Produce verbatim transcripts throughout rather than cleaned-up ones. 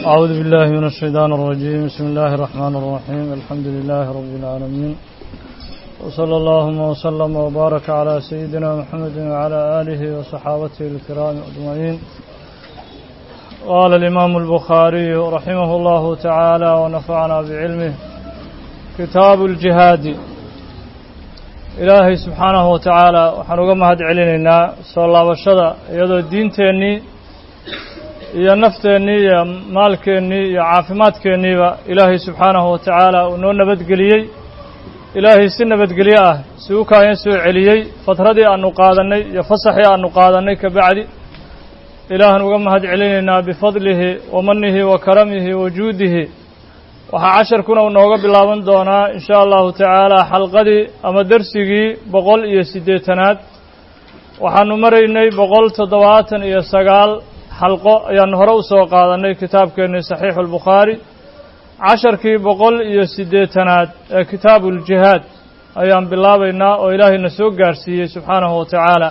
أعوذ بالله من الشيطان الرجيم. بسم الله الرحمن الرحيم. الحمد لله رب العالمين، وصلى اللهم وسلم وبارك على سيدنا محمد وعلى آله وصحابته الكرام أجمعين. قال الإمام البخاري رحمه الله تعالى ونفعنا بعلمه: كتاب الجهاد. إلهي سبحانه وتعالى وحنوغا مهد علينا صلى الله وشدا يدو الدين تاني iyo nafteennii iyo maalkeennii iyo caafimaadkeenniiba ilaahay subxaanahu wa tacaala uu noo nabadgeliyey. ilaahay si nabadgelyo ah si u kaayan soo celiyey fatradii aanu qaadannay iyo fasaxii aanu qaadannay ka bacdi. ilaahan uga mahad celinaynaa bifadlihi wa mannihi wa karamihi wa juudihi. waxaa casharkuna uu nooga bilaaban doonaa in sha allahu tacaala xalqadii ama dersigii boqol iyo siddeetanaad. waxaanu maraynay boqol toddobaatan iyo sagaal xalqo ayaan hore u soo qaadanay kitaabkeennii saxiixu albukhaari. casharkii boqol iyo siddeetanaad ee kitaabu uljihaad ayaan bilaabaynaa oo ilaahayna soo gaarsiiyey subxaanahu wa tacaala.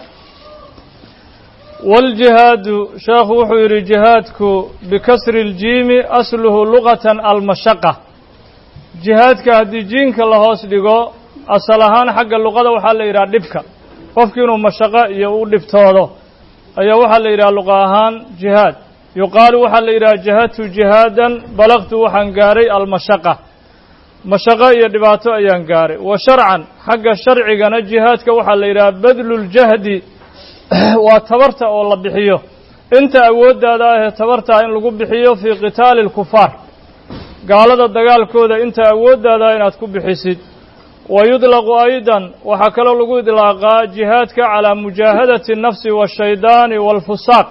waaljihaadu, sheekhu wuxuu yidhi jihaadku bikasri ljiimi asluhu luqatan almashaqa. jihaadka haddii jiinka la hoos dhigo asal ahaan xagga luqada waxaa la yidhaha dhibka, qofki inuu mashaqo iyo u dhibtoodo ayaa waxaa la yidhaha luqa ahaan jihaad. yuqaalu waxaa la yidhaha jahadtu jihaadan balaqtu waxaan gaaray almashaqa, mashaqo iyo dhibaato ayaan gaaray. wa sharcan, xagga sharcigana jihaadka waxaa la yidhaha badluljahdi, waa tabarta oo la bixiyo inta awooddaada ahee tabartaa in lagu bixiyo fii qitaali alkufaar, gaalada dagaalkooda inta awooddaada inaad ku bixisid. wa yudlaqu aydan, waxaa kaloo lagu idlaaqaa jihaadka calaa mujaahadati الnafsi waالshaydaani wاlfusaaq,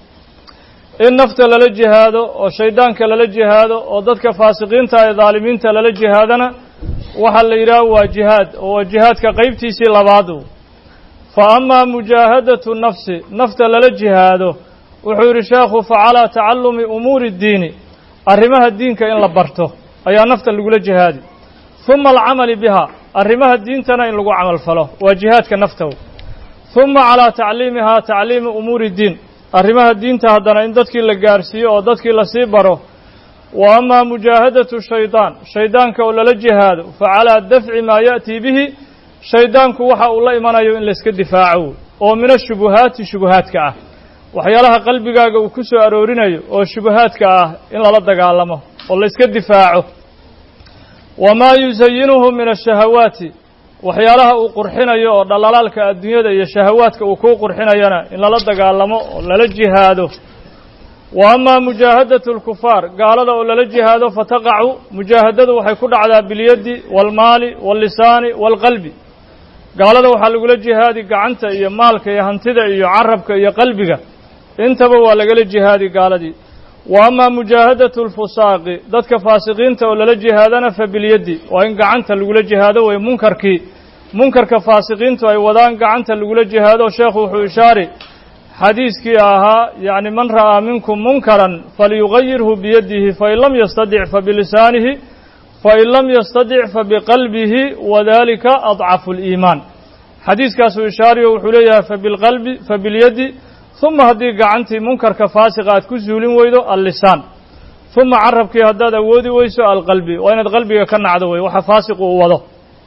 in nafta lala jihaado oo shaydaanka lala jihaado oo dadka faasiqiinta ee daalimiinta lala jihaadana waxaa la yidhaha waa jihaad, oo waa jihaadka qeybtiisii labaadu. fa amaa mujaahadatu nafsi, nafta lala jihaado, wuxuu yidhi sheekhu facalaa tacallumi umuuri اddiini, arrimaha diinka in la barto ayaa nafta lagula jihaadi. huma alcamali biha, arrimaha diintana in lagu camal falo waa jihaadka naftow. huma calaa tacliimihaa tacliimi umuuri ddiin, arrimaha diinta haddana in dadkii la gaarsiiyo oo dadkii lasii baro. wa amaa mujaahadatu shaydaan, shaydaanka oo lala jihaado, fa calaa dafci maa ya'tii bihi, shaydaanku waxa uu la imanayo in layska difaaco oo min ashubuhaati, shubuhaadka ah, waxyaalaha qalbigaaga uu ku soo aroorinayo oo shubuhaadka ah in lala dagaalamo oo layska difaaco. wamaa yusayinuhu min ashahawaati, waxyaalaha uu qurxinayo oo dhalalaalka adduunyada iyo shahawaadka uu kuu qurxinayana in lala dagaalamo oo lala jihaado. wa amaa mujaahadatu alkufaar, gaalada oo lala jihaado, fataqacu, mujaahadadu waxay ku dhacdaa bilyaddi waalmaali waallisaani waalqalbi. gaalada waxaa lagula jihaadi gacanta iyo maalka iyo hantida iyo carabka iyo qalbiga, intaba waa lagala jihaadi gaaladii. wa amaa mujaahadatu alfusaaqi, dadka faasiqiinta oo lala jihaadana fa bilyaddi, waa in gacanta lagula jihaado way munkarkii, munkarka faasiqiintu ay wadaan gacanta lagula jihaado. sheekhu wuxuu ishaari xadiiskii ahaa yacni man ra'aa minkum munkaran falyugayirhu biyadihi fain lam yastadic fabilisaanihi fain lam yastadic fabiqalbihi wadalika adcafu liimaan. xadiiskaasuu ishaariyo wuxuu leeyahay fabilqalbi fabilyaddi, uma haddii gacantii munkarka faasiqa aad ku suulin weydo allisaan, uma carabkii haddaad awoodi weyso alqalbi, waa inaad qalbiga ka nacdo wey waxa faasiqu uu wado.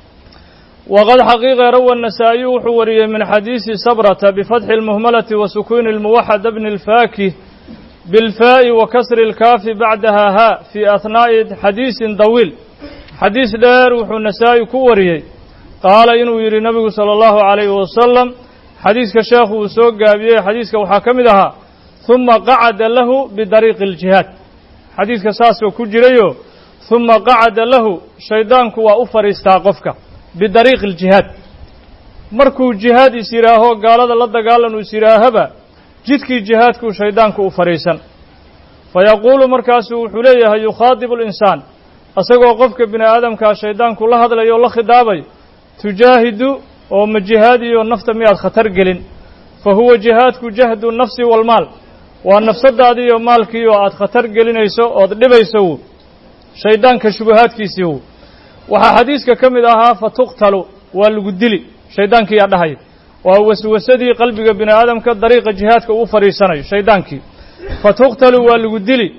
waqad xaqiiqa rawa النasaa'iyu wuxuu wariyey min xadiisi sabrata bifatxi اlmuhmalati wa sukuuni اlmuwaxada bni اlfaakih biاlfaa'i wa kasri اlkaafi bacdaha haa fii ahnaa'i xadiisin dawiil. xadiis dheer wuxuu nasaa'i ku wariyey qaala inuu yidhi nabigu salى اllahu عalayhi wasalam, xadiiska sheekhu uu soo gaabiyey xadiiska waxaa ka mid ahaa huma qacada lahu bidariiqi اljihaad. xadiiska saasoo ku jirayo huma qacada lahu, shaydaanku waa u fadhiistaa qofka bidariiqi اljihaad, markuu jihaad is yidhaaho gaalada la dagaalan uu is yidhaahaba jidkii jihaadkuu shaydaanku u fadhiisan. fayaquulu markaasuu wuxuu leeyahay yukhaadibu linsaan, isagoo qofka bini aadamkaa shaydaanku la hadlayo o la khidaabayo, tujaahidu oo ma jihaadiyo nafta miyaad khatar gelin. fa huwa jihaadku jahdu nafsi waalmaal, waa nafsadaadii iyo maalkii oo aad khatar gelinayso ood dhibayso wu shaydaanka shubuhaadkiisii wu. waxaa xadiiska ka mid ahaa fatuqtalu, waa lagu dili, shaydaankii yaa dhahaya, waa waswasadii qalbiga bini aadamka dariiqa jihaadka uu fadhiisanayo shaydaankii. fatuqtalu waa lagu dili.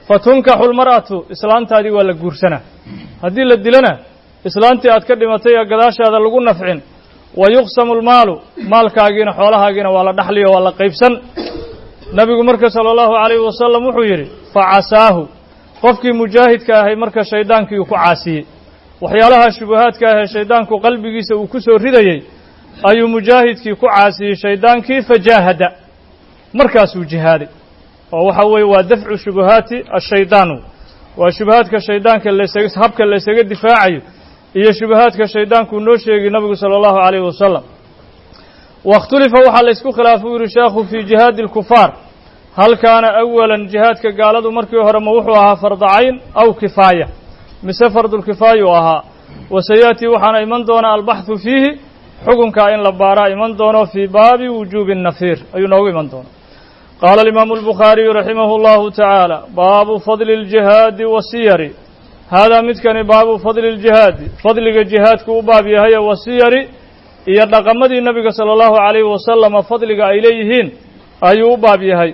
fatunkaxu lmar'atu islaantaadii waa la guursanaa haddii la dilana islaantii aad ka dhimatay ee gadaashaada lagu nafcin wa yuqsamu lmaalu maalkaagiina xoolahaagiina waa la dhaxliyo waa la qaybsan nabigu marka sala allahu calayhi wasalam wuxuu yidhi facasaahu qofkii mujaahidka ahay marka shaydaankii uu ku caasiyey waxyaalaha shubuhaadka ahee shayddaanku qalbigiisa uu ku soo ridayey ayuu mujaahidkii ku caasiyey shayddaankii fajaahada markaasuu jihaaday oo waxa weeye waa dafcu shubuhaati ashaydaanu waa shubuhaadka shayddaanka laysaga habka laysaga difaacayo iyo shubuhaadka shayddaanku noo sheegay nabigu sala allahu calayhi wasalam waاkhtulifa waxaa la isku khilaafay u yihi sheekhu fii jihaadi اlkufaar hal kaana awalan jihaadka gaaladu markii hore ma wuxuu ahaa fardacayn aw kifaaya mise fardulkifaaya u ahaa wasayaأtii waxaana iman doona albaxثu fiihi xukunkaa in la baaraa iman doono fii baabi wujuubi الnafiir ayuu noogu iman doona qaala alimaamu albukhaariyu raximah اllahu tacaala baabu fadli اljihaadi wasiyari haadaa midkani baabu fadli اljihaadi fadliga jihaadku u baab yahaye wasiyari iyo dhaqamadii nabiga salى اllahu عalayhi wasalama fadliga ay leeyihiin ayuu u baab yahay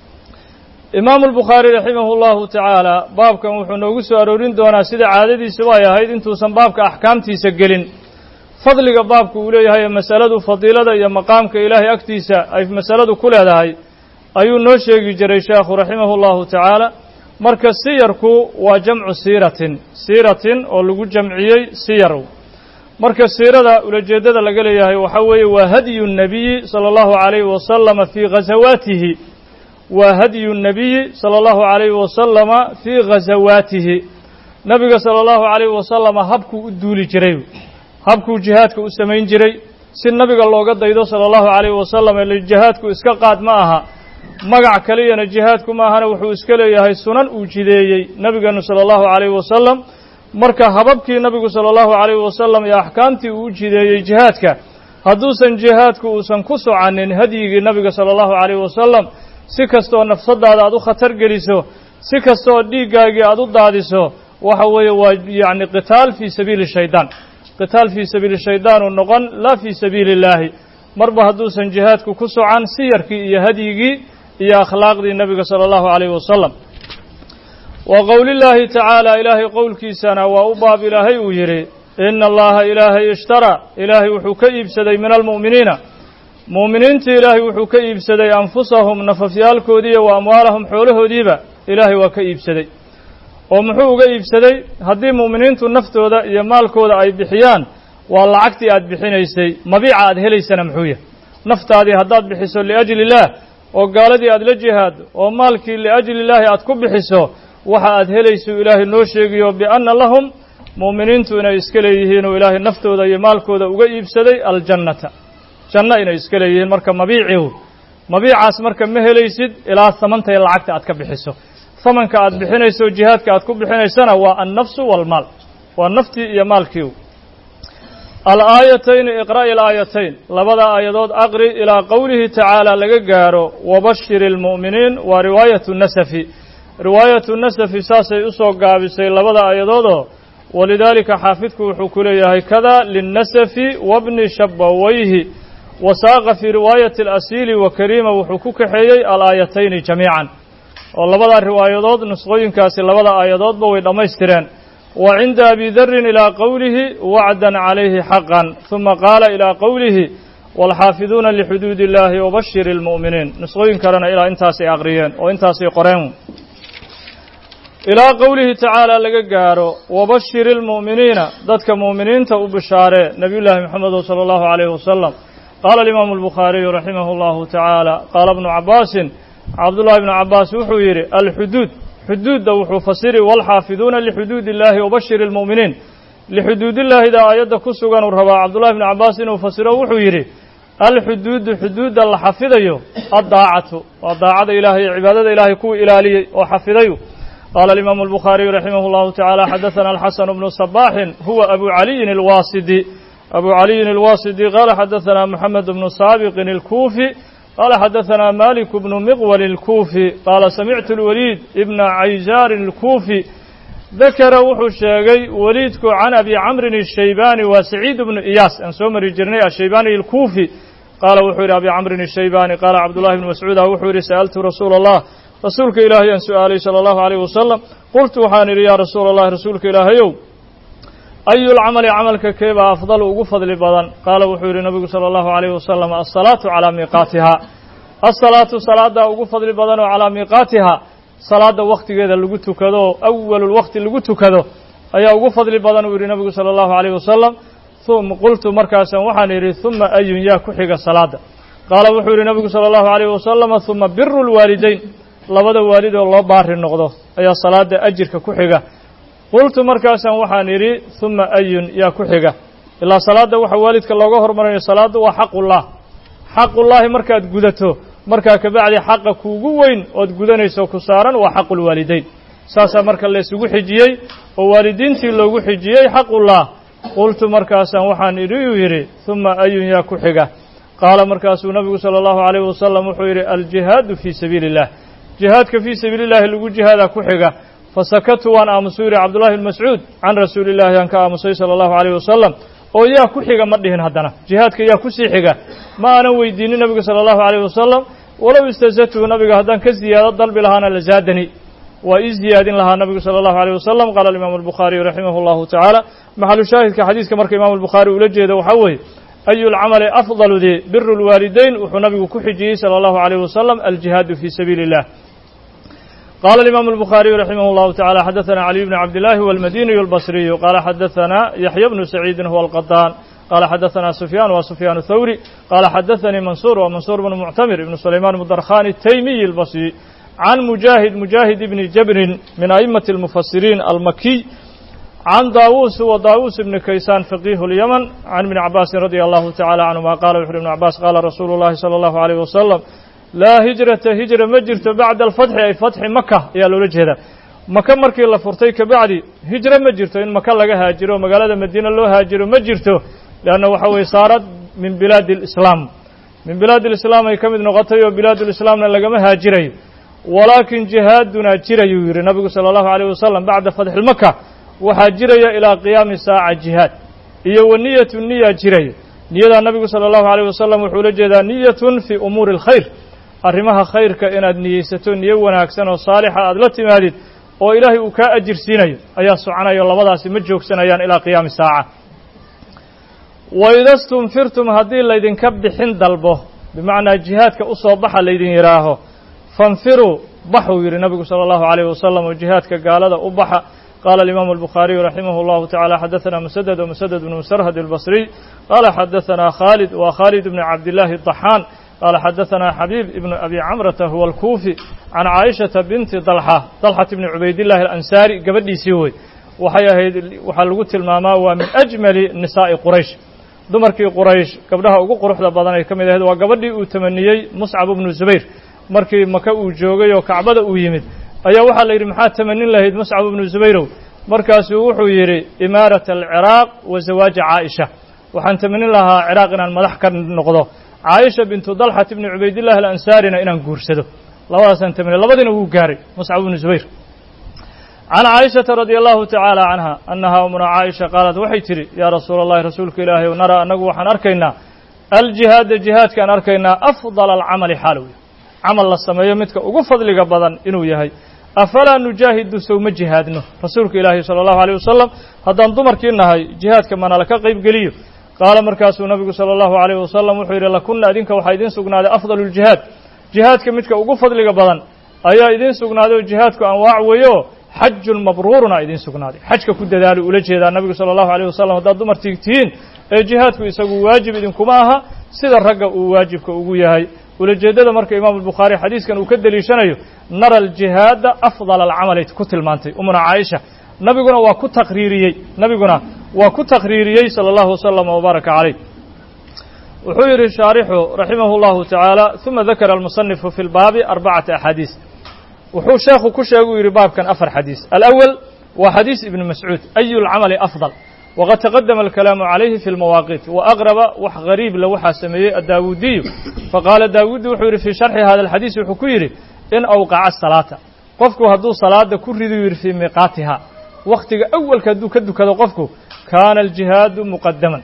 imaamu albukhaari raximah اllahu tacaala baabkan wuxuu noogu soo aroorin doonaa sida caadadiisuba ay ahayd intuusan baabka axkaamtiisa gelin fadliga baabku uu leeyahay ee masaladu fadiilada iyo maqaamka ilaahay agtiisa ay masaladu ku leedahay ayuu noo sheegi jiray sheekhu raximah اllahu tacaala marka siyarku waa jamcu siiratin siiratin oo lagu jamciyey siyar marka siirada ulajeeddada laga leeyahay waxaa weeye waa hadyu الnabiyi salى اllahu عalayhi wasalama fii ghazawaatihi waa hadyu الnabiyi salى اllahu عalayhi wasalama fii ghazawaatihi nabiga salى اllahu عalayhi wasalama habkuu u duuli jiray habkuu jihaadka u samayn jiray si nabiga looga daydo salى اllahu عalayhi wasalam ele jihaadku iska qaad ma aha magac keliyana jihaadku ma ahana wuxuu iska leeyahay sunan uu jideeyey nabigeenu salى اllahu عalayhi wasalam marka hababkii nabigu salى اllahu عalayhi wasalam iyo axkaamtii uu u jideeyey jihaadka hadduusan jihaadku uusan ku socanin hadyigii nabiga salى اllahu عalayhi wasalam si kastooo nafsadaada aad u khatar geliso si kastooo dhiiggaagii aad u daadiso waxa weeye waa yacni qitaal fii sabiili shaydaan qitaal fii sabiili shaydaan uu noqon laa fii sabiili illaahi marba hadduusan jihaadku ku socan siyarkii iyo hadyigii iyo akhlaaqdii nabiga salى اllahu عalayhi wasalam wa qowlillaahi tacaala ilaahay qowlkiisana waa u baab ilaahay uu yidhi ina allaha ilaahay ishtaraa ilaahay wuxuu ka iibsaday min almu'miniina mu'miniintii ilaahay wuxuu ka iibsaday anfusahum nafafyaalkoodiiyo wa amwaalahum xoolahoodiiba ilaahay waa ka iibsaday oo muxuu uga iibsaday haddii mu'miniintu naftooda iyo maalkooda ay bixiyaan waa lacagtii aad bixinaysay mabiica aad helaysana muxuu yahay naftaadii haddaad bixiso liajli illaah oo gaaladii aad la jihaado oo maalkii liajli illaahi aad ku bixiso waxa aad helayso ilaahay noo sheegiyo bianna lahum mu'miniintu inay iska leeyihiin oo ilaahay naftooda iyo maalkooda uga iibsaday aljannata janno inay iska leeyihiin marka mabiicihu mabiicaas marka ma helaysid ilaa samantay lacagta aad ka bixiso samanka aad bixinayso jihaadka aad ku bixinaysana waa annafsu waalmaal waa naftii iyo maalkii alaayatayni iqra'i alaayatayn labada aayadood aqri ilaa qowlihi tacaala laga gaaro wabashiri almu'miniin waa riwaayatu nasafi riwaayatu nasafi saasay u soo gaabisay labada aayadoodoo walidaalika xaafidku wuxuu ku leeyahay kada linnasafi wabni shabawayhi wasaaqa fii riwaayati alasiili wa kariima wuxuu ku kaxeeyey alaayatayni jamiican oo labada riwaayadood nusqooyinkaasi labada aayadoodba way dhammaystireen wa cinda abi darin ilaa qowlihi wacdan calayhi xaqan huma qaala ilaa qowlihi waalxaafiduuna lixuduudi illaahi wabashiri almu'miniin nusqooyin kalena ilaa intaasay aqriyeen oo intaasay qoreen ilaa qowlihi tacaala laga gaaro wabashiri almu'miniina dadka mu'miniinta u bishaaree nebiyullaahi moxamedo sala allahu calayhi wasalam qaala alimaamu albukhaariyu raximah allahu tacaala qaala ibnu cabbaasin cabdullahi ibnu cabbaas wuxuu yidhi alxuduud xuduudda wuxuu fasiri waalxaafiduuna lixuduudi illaahi wabashiri almu'miniin lixuduudillaahida aayadda ku sugan uu rabaa cabdullahi ibnu cabbaas inuu fasiro wuxuu yidhi alxuduudu xuduudda la xafidayo addaacatu waa daacada ilaahay iyo cibaadada ilaahay kuwii ilaaliyey oo xafidayu qaala alimaamu albukhaariyu raximah allahu tacaala xadaثana alxasanu bnu sabaaxin huwa abu caliyin alwaasidi abu caliyin alwaasidi qaala xadaثana moxamed bnu saabiqin alkuufi qaala xadaثana malik bnu miqwal alkuufi qaala samictu اlwaliid ibna cayzaarin alkuufi dakara wuxuu sheegay waliidku can abi camrin الshaybaani waa saciid bnu iyaas aan soo mari jirnay ashaybaani alkuufi qaala wuxuu yidhi abi camrin الshaybaani qaala cabdullahi bn mascuuda wuxuu yidhi sa'altu rasuula allah rasuulka ilaahay aan su'aalay sala allahu alayh wasalam qultu waxaan idhi yaa rasuula allahi rasuulka ilaahayow ayu lcamali camalka keebaa afdalu ugu fadli badan qaala wuxuu yidhi nabigu sala allahu alayh wasalam alsalaatu calaa miiqaatiha alsalaatu salaaddaa ugu fadli badan oo calaa miiqaatiha salaadda wakhtigeeda lagu tukado awalulwaqti lagu tukado ayaa ugu fadli badan uu yidhi nabigu sala allahu alayh wasalam uma qultu markaasaan waxaan idhi uma ayun yaa ku xiga salaadda qaala wuxuu yidhi nabigu sala allahu alayh wasalama uma biru lwaalidayn labada waalid oo loo baari noqdo ayaa salaadda ajirka ku xiga qultu markaasaan waxaan idhi uma ayun yaa ku xiga ilaa salaadda waxa waalidka looga hormarayo salaaddu waa xaqullah xaqullaahi markaad gudato markaa kabacdi xaqa kuugu weyn ood gudanayso ku saaran waa xaqulwaalidayn saasaa marka laysugu xijiyey oo waalidiintii loogu xijiyey xaqullah qultu markaasaan waxaan idhi uu yidhi uma ayun yaa ku xiga qaala markaasuu nabigu sala allahu alayh wasalam wuxuu yidhi aljihaadu fii sabiili illah jihaadka fii sabiili illahi lagu jihaadaa ku xiga fasakatu waan aamusuu yidhi cabdullahi bn mascuud can rasuuli illahi aan ka aamusay sala allahu alayh wasalam oo yaa ku xiga ma dhihin haddana jihaadka yaa kusii xiga ma aanan weydiinin nabiga sala allahu alayh wasalam walow istazadtuhu nabiga haddaan ka ziyaado dalbi lahaana lazaadani waa ii ziyaadin lahaa nabigu sala allahu alayh wasalam qaala alimaamu albukhaariyu raximah allahu tacaala maxalu shaahidka xadiiska marka imaamu albukhaari ula jeedo waxaa weeye ayu lcamali afdalu di biru lwaalidayn wuxuu nabigu ku xijiyey sala allahu alayh wasalam aljihaadu fii sabiili illah قال الإمام البخاري رحمه الله تعالى حدثنا علي بن عبد الله والمديني البصري قال حدثنا يحيى بن سعيد هو القطان قال حدثنا سفيان وسفيان الثوري قال حدثني منصور ومنصور بن معتمر بن سليمان بن درخان التيمي البصري عن مجاهد مجاهد بن جبر من أئمة المفسرين المكي عن داووس وداووس بن كيسان فقيه اليمن عن ابن عباس رضي الله تعالى عنهما قال وحر ابن عباس قال رسول الله صلى الله عليه وسلم laa hijrata hijra ma jirto bacda alfatxi ay fatxi maka ayaa loola jeedaa maka markii la furtay kabacdi hijro ma jirto in maka laga haajiro magaalada madiina loo haajiro ma jirto leanna waxa weye saarad min bilaadi alislaam min bilaadi alislaam ay ka mid noqotay oo bilaadulislaamna lagama haajirayo walaakin jihaadunaa jirayuu yidhi nabigu sala allahu alayh wasalam bacda fatxi maka waxaa jiraya ilaa qiyaami saaca jihaad iyo wa niyatu niya jiraya niyadaa nabigu sala allahu alayh wasalam wuxuu la jeedaa niyatun fii umuuri alkhayr arrimaha khayrka inaad niyeysato niyo wanaagsan oo saalixa aad la timaadid oo ilaahay uu kaa ajir siinayo ayaa soconayo labadaasi ma joogsanayaan ilaa qiyaami saaca waida stunfirtum haddii laydinka bixin dalbo bimacnaa jihaadka u soo baxa laydin yidhaaho fanfiruu baxuu yidhi nabigu sala allahu alayh wasalam oo jihaadka gaalada u baxa qaala alimaamu albukhaariyu raximah allahu tacala xadaثana musaded wmusaded bnu musarhad albasriy qaala xadaثana khaalid wa khaalid bni cabdillaahi daxaan قال حدثنا حبيب ابن أبي عمرة هو الكوفي عن عائشة بنت طلحة طلحة بن عبيد الله الأنساري قبل سوي وحيا وحلقت الماما ومن أجمل نساء قريش دمركي قريش قبلها أقول قروح لبضاني كم إذا هذا وقبل أتمنيي مصعب بن الزبير مركي مكة وجوجي وكعبة ويمد أيا وحل يرمحات تمنين له مصعب بن الزبير مركز وحو يري إمارة العراق وزواج عائشة وحن تمنين لها عراقنا الملح كان نقضه caaisha bintu dalxat bni cubaydillahi alansaarina inaan guursado labadaasaan tamina labadiina wuu gaaray muscab bnu zubayr can caaishata radia allahu tacaala canha annahaa umuna caaisha qaalat waxay tidhi yaa rasuula allahi rasuulka ilaahay ow naraa annagu waxaan arkaynaa aljihaada jihaadkaan arkaynaa afdala alcamali xaalow camal la sameeyo midka ugu fadliga badan inuu yahay afalaa nujaahidu sow ma jihaadno rasuulka ilaahay sala allahu alayh wasalam haddaan dumarkii nahay jihaadka manala ka qayb geliyo qaala markaasuu nabigu sala allahu alayh wasalam wuxuu yidhi lakunna idinka waxaa idiin sugnaaday afdalu ljihaad jihaadka midka ugu fadliga badan ayaa idiin sugnaaday oo jihaadku anwaac weeyo xajun mabruuruna idiin sugnaaday xajka ku dadaalo ula jeedaa nabigu sala allahu alayh wasalam haddaad dumartii tihiin ee jihaadku isagu waajib idinkuma aha sida ragga uu waajibka ugu yahay ulajeeddada marka imaamu albukhaari xadiiskan uu ka deliishanayo nara aljihaada afdala alcamalay ku tilmaantay umuna caaisha nabiguna waa ku taqriiriyey nabiguna waa ku taqriiriyey salى اllahu waslama wbaaraka calayh wuxuu yidhi shaarixu raximah اllahu tacaala uma dakara almusanifu fi lbaabi arbacata axaadiis wuxuu sheekhu ku sheegu yidhi baabkan afar xadiis alأwal waa xadiis ibni mascuud ayu lcamali afضal waqad taqadama alkalaamu calayhi fi lmawaaqiit waaqraba wax gariib le waxaa sameeyey addaawudiyu faqaala daawudi wuxuu yidhi fii sharxi hada alxadiis wuxuu ku yidhi in awqaca salaata qofku hadduu salaada ku ridu yidhi fii miiqaatiha wakhtiga awalka hadduu ka dukado qofku kaana aljihaadu muqadaman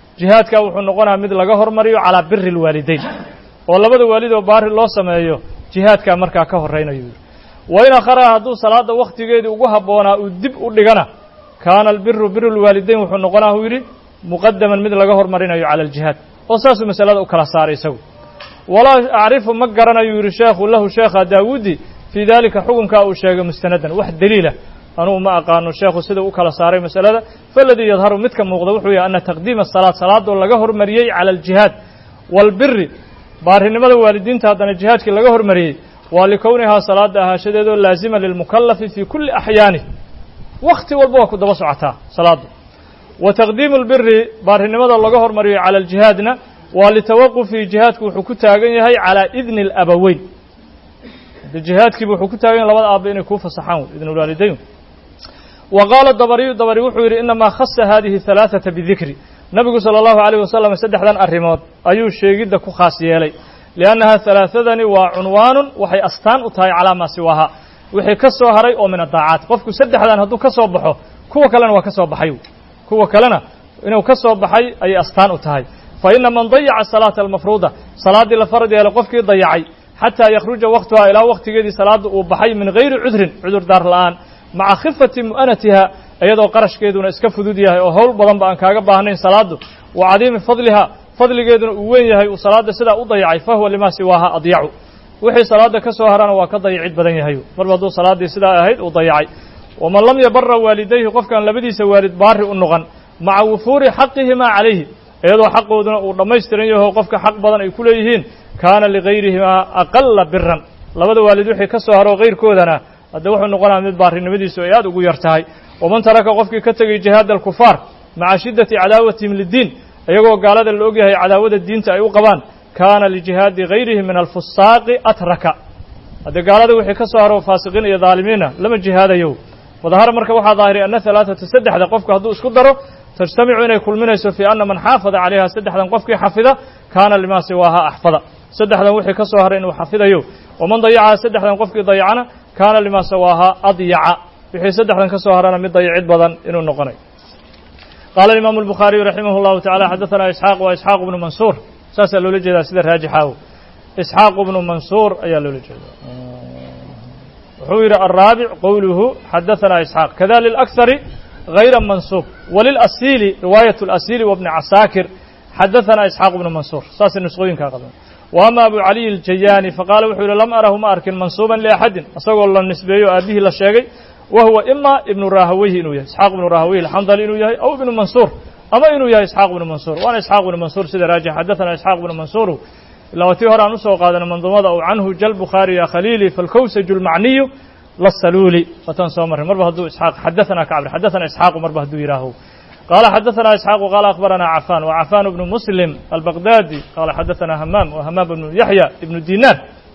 jihaadkaa wuxuu noqonayaa mid laga hormariyo calaa biri اlwaalidayn oo labada waalid oo baari loo sameeyo jihaadkaa markaa ka horraynayo wain akharaha hadduu salaadda wakhtigeedii ugu habboonaa uu dib u dhigana kaana albiru biru lwaalidayn wuxuu noqonaa uu yidhi muqadaman mid laga hormarinayo cala aljihaad oo saasuu masalada u kala saaray isagu walaa acrifu ma garanayu yidhi sheekhu lahu sheekha daawuudi fii dalika xukunkaa uu sheegay mustanadan wax daliila anugu ma aqaano sheekhu sida u kala saaray masalada faladii yadharu midka muuqda wuxuu yahay ana taqdiima asalaad salaadoo laga hormariyey cala aljihaad waalbiri baarinimada waalidiinta haddana jihaadkii laga hormariyey waa likownihaa salaada ahaashadeedoo laazima lilmukallafi fii kulli axyaanih wakti walba waa ku daba socotaa salaaddu wa taqdiimu lbiri baarinimada laga hormariyo cala aljihaadna waa litawaqufi jihaadku wuxuu ku taagan yahay calaa idni alabaweyn de jihaadkiiba wuxuu ku taagan yahay labada aabba inay kuu fasaxaan idnulwaalidayn wa qaala dabariyu dabari wuxuu yidhi inamaa khasa hadihi halaaثata bidikri nabigu salى اllahu عalيyه wasalam saddexdan arrimood ayuu sheegidda ku khaas yeelay liannaha halaaثadani waa cunwaanun waxay astaan u tahay calaa maa siwaaha wixii ka soo haray oo min adaacaat qofku saddexdan hadduu ka soo baxo kuwa kalena waa ka soo baxay kuwa kalena inuu ka soo baxay ayay astaan u tahay fa ina man dayaca salaata almafruuda salaaddii la farad yeelay qofkii dayacay xataa yakhruja waktuhaa ilaa wakhtigeedii salaadda uu baxay min gayri cudrin cudurdaar la'aan maca khifati mu'anatiha iyadoo qarashkeeduna iska fudud yahay oo howl badanba aan kaaga baahnayn salaaddu wa cadiimi fadliha fadligeeduna uu weyn yahay uu salaadda sidaa u dayacay fahuwa limaa siwaaha adyacu wixii salaadda ka soo harana waa ka dayacid badan yahay marba hadduu salaaddii sidaa ahayd uu dayacay waman lam yabara waalidayhi qofkaan labadiisa waalid baari u noqon maca wufuuri xaqihimaa calayhi iyadoo xaqooduna uu dhammaystiran yaho qofka xaq badan ay ku leeyihiin kaana ligayrihimaa aqala biran labada waalid wixii ka soo haro kayrkoodana hadda wuxuu noqonaya mid baarinimadiisu ay aad ugu yar tahay waman taraka qofkii ka tegay jihaada alkufaar maca shiddati cadaawatihim liddiin iyagoo gaalada la ogyahay cadaawada diinta ay u qabaan kaana lijihaadi gayrihi min alfusaaqi atraka haddee gaalada wixii ka soo haro faasiqiin iyo daalimiina lama jihaadayo wadahara marka waxaa daahiray ana halaaثata saddexda qofku hadduu isku daro tajtamicu inay kulminayso fii ana man xaafada calayha saddexdan qofkii xafida kaana limaa siwaaha axfada saddexdan wixii ka soo haray inuu xafidayo waman dayacaha saddexdan qofkii dayacana kaana limaa siwaaha adyaca wixii saddexdan ka soo harana mid dayacid badan inuu noqonayo qaala alimaamu albukhaariyu raximah اllahu tacala xadaثana isxaaq wa isxaaq bnu mansuur saasaa loola jeedaa sida raajixaaw isxaaq bnu mansuur ayaa loola jeedaa wuxuu yidhi alraabic qowluhu xadaثana isxaaq kada lilakhari غayra mansuub walilasili riwaayaة اlasili wabni casaakir xadaثana isxaaq bnu mansuur saasay nusqooyinkaa qaban wa ama abu caliy aljayaani faqaala wuxuu yidhi lam arahu ma arkin mansuuban liaxadin isagoo la nisbeeyo aabihii la sheegay wa huwa ima ibnu rahaweyhi inuu yahay isxaaq ibnu rahaweyhi alxandali inuu yahay aw ibnu mansuur ama inuu yahay isxaaq ibnu mansuur waana isxaaq ibnu mansuur sida raajix xadaثana isxaaq ibnu mansuuru ilaa watii hore aan usoo qaadanay manduumada u canhu jal bukhaari ya khaliili falkawsaju lmacniyu lasaluuli wataan soo marray marba hadduu isxaaq xadaثana ka cabri xadaثana isxaaqu marba hadduu yidhaaho qaala xadaثana isxaaqu qaala akhbarana cafaan wa cafaan ibnu muslim albaqdaadi qaala xadaثana hamaam wa hamaam ibnu yaxya ibnu dinar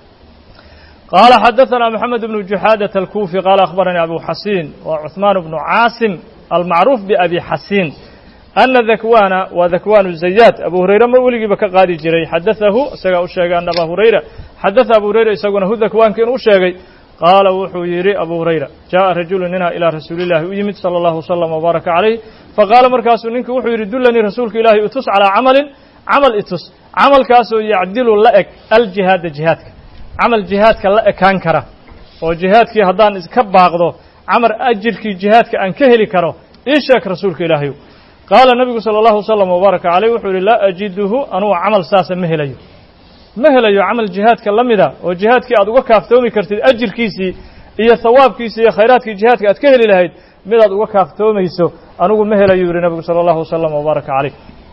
qaala xadaثana moxamed ibnu juxaadaة alkufi qaala akhbaranii abu xasiin wa cuثmaan bnu caasim almacruuf biabi xasiin ana dakwana waa dakwaan zayaad abu hurayre mar weligiiba ka qaadi jiray xadaثahu isagaa u sheegay ana aba hurayra xadaثa abu hurayra isaguna hu dakwaanka inuu sheegay qaala wuxuu yidhi abu hurayra jaءa rajulu nina ilaa rasuuli اllahi u yimid salى اllahu wslam wbaaraka calayh faqaala markaasuu ninkii wuxuu yidhi dullanii rasuulka ilaahay itus calىa camalin camal itus camalkaasoo yacdilu la eg aljihaada jihaadka camal jihaadka la ekaan kara oo jihaadkii haddaan iska baaqdo camar ajirkii jihaadka aan ka heli karo ii sheeg rasuulka ilaahayu qaala nabigu salى اllahu wslam wbaaraka calayh wuxuu yidhi laa ajiduhu anugu camal saasa ma helayo ma helayo camal jihaadka la mida oo jihaadkii aad uga kaaftoomi kartid ajirkiisii iyo hawaabkiisii iyo khayraadkii jihaadka aad ka heli lahayd mid aad uga kaaftoomayso anigu ma helayo yidhi nabigu salى اllahu wslam wbaaraka calayh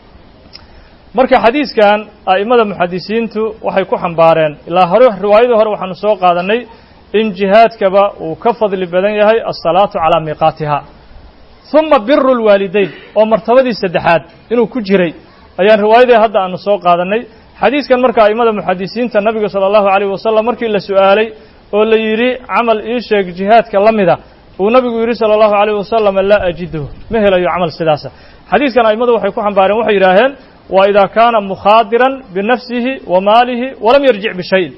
marka xadiiskan a'immada muxadisiintu waxay ku xambaareen ilaa hore riwaayadii hore waxaanu soo qaadanay in jihaadkaba uu ka fadli badan yahay asalaatu calaa miiqaatiha uma biru lwaalidayn oo martabadii saddexaad inuu ku jiray ayaan riwaayadii hadda aanu soo qaadanay xadiiskan marka a'immada muxadisiinta nabiga salى اllahu عalيyه wasalam markii la su'aalay oo la yidhi camal ii sheeg jihaadka la mida uu nabigu yidhi salى اllahu عalيyه wasalam laa ajiduhu ma helayo camal sidaasa xadiiskan a'immadu waxay ku xambaareen waxay yidhaaheen waa idaa kaana mukhaadiran binafsihi wa maalihi walam yarjic bishayin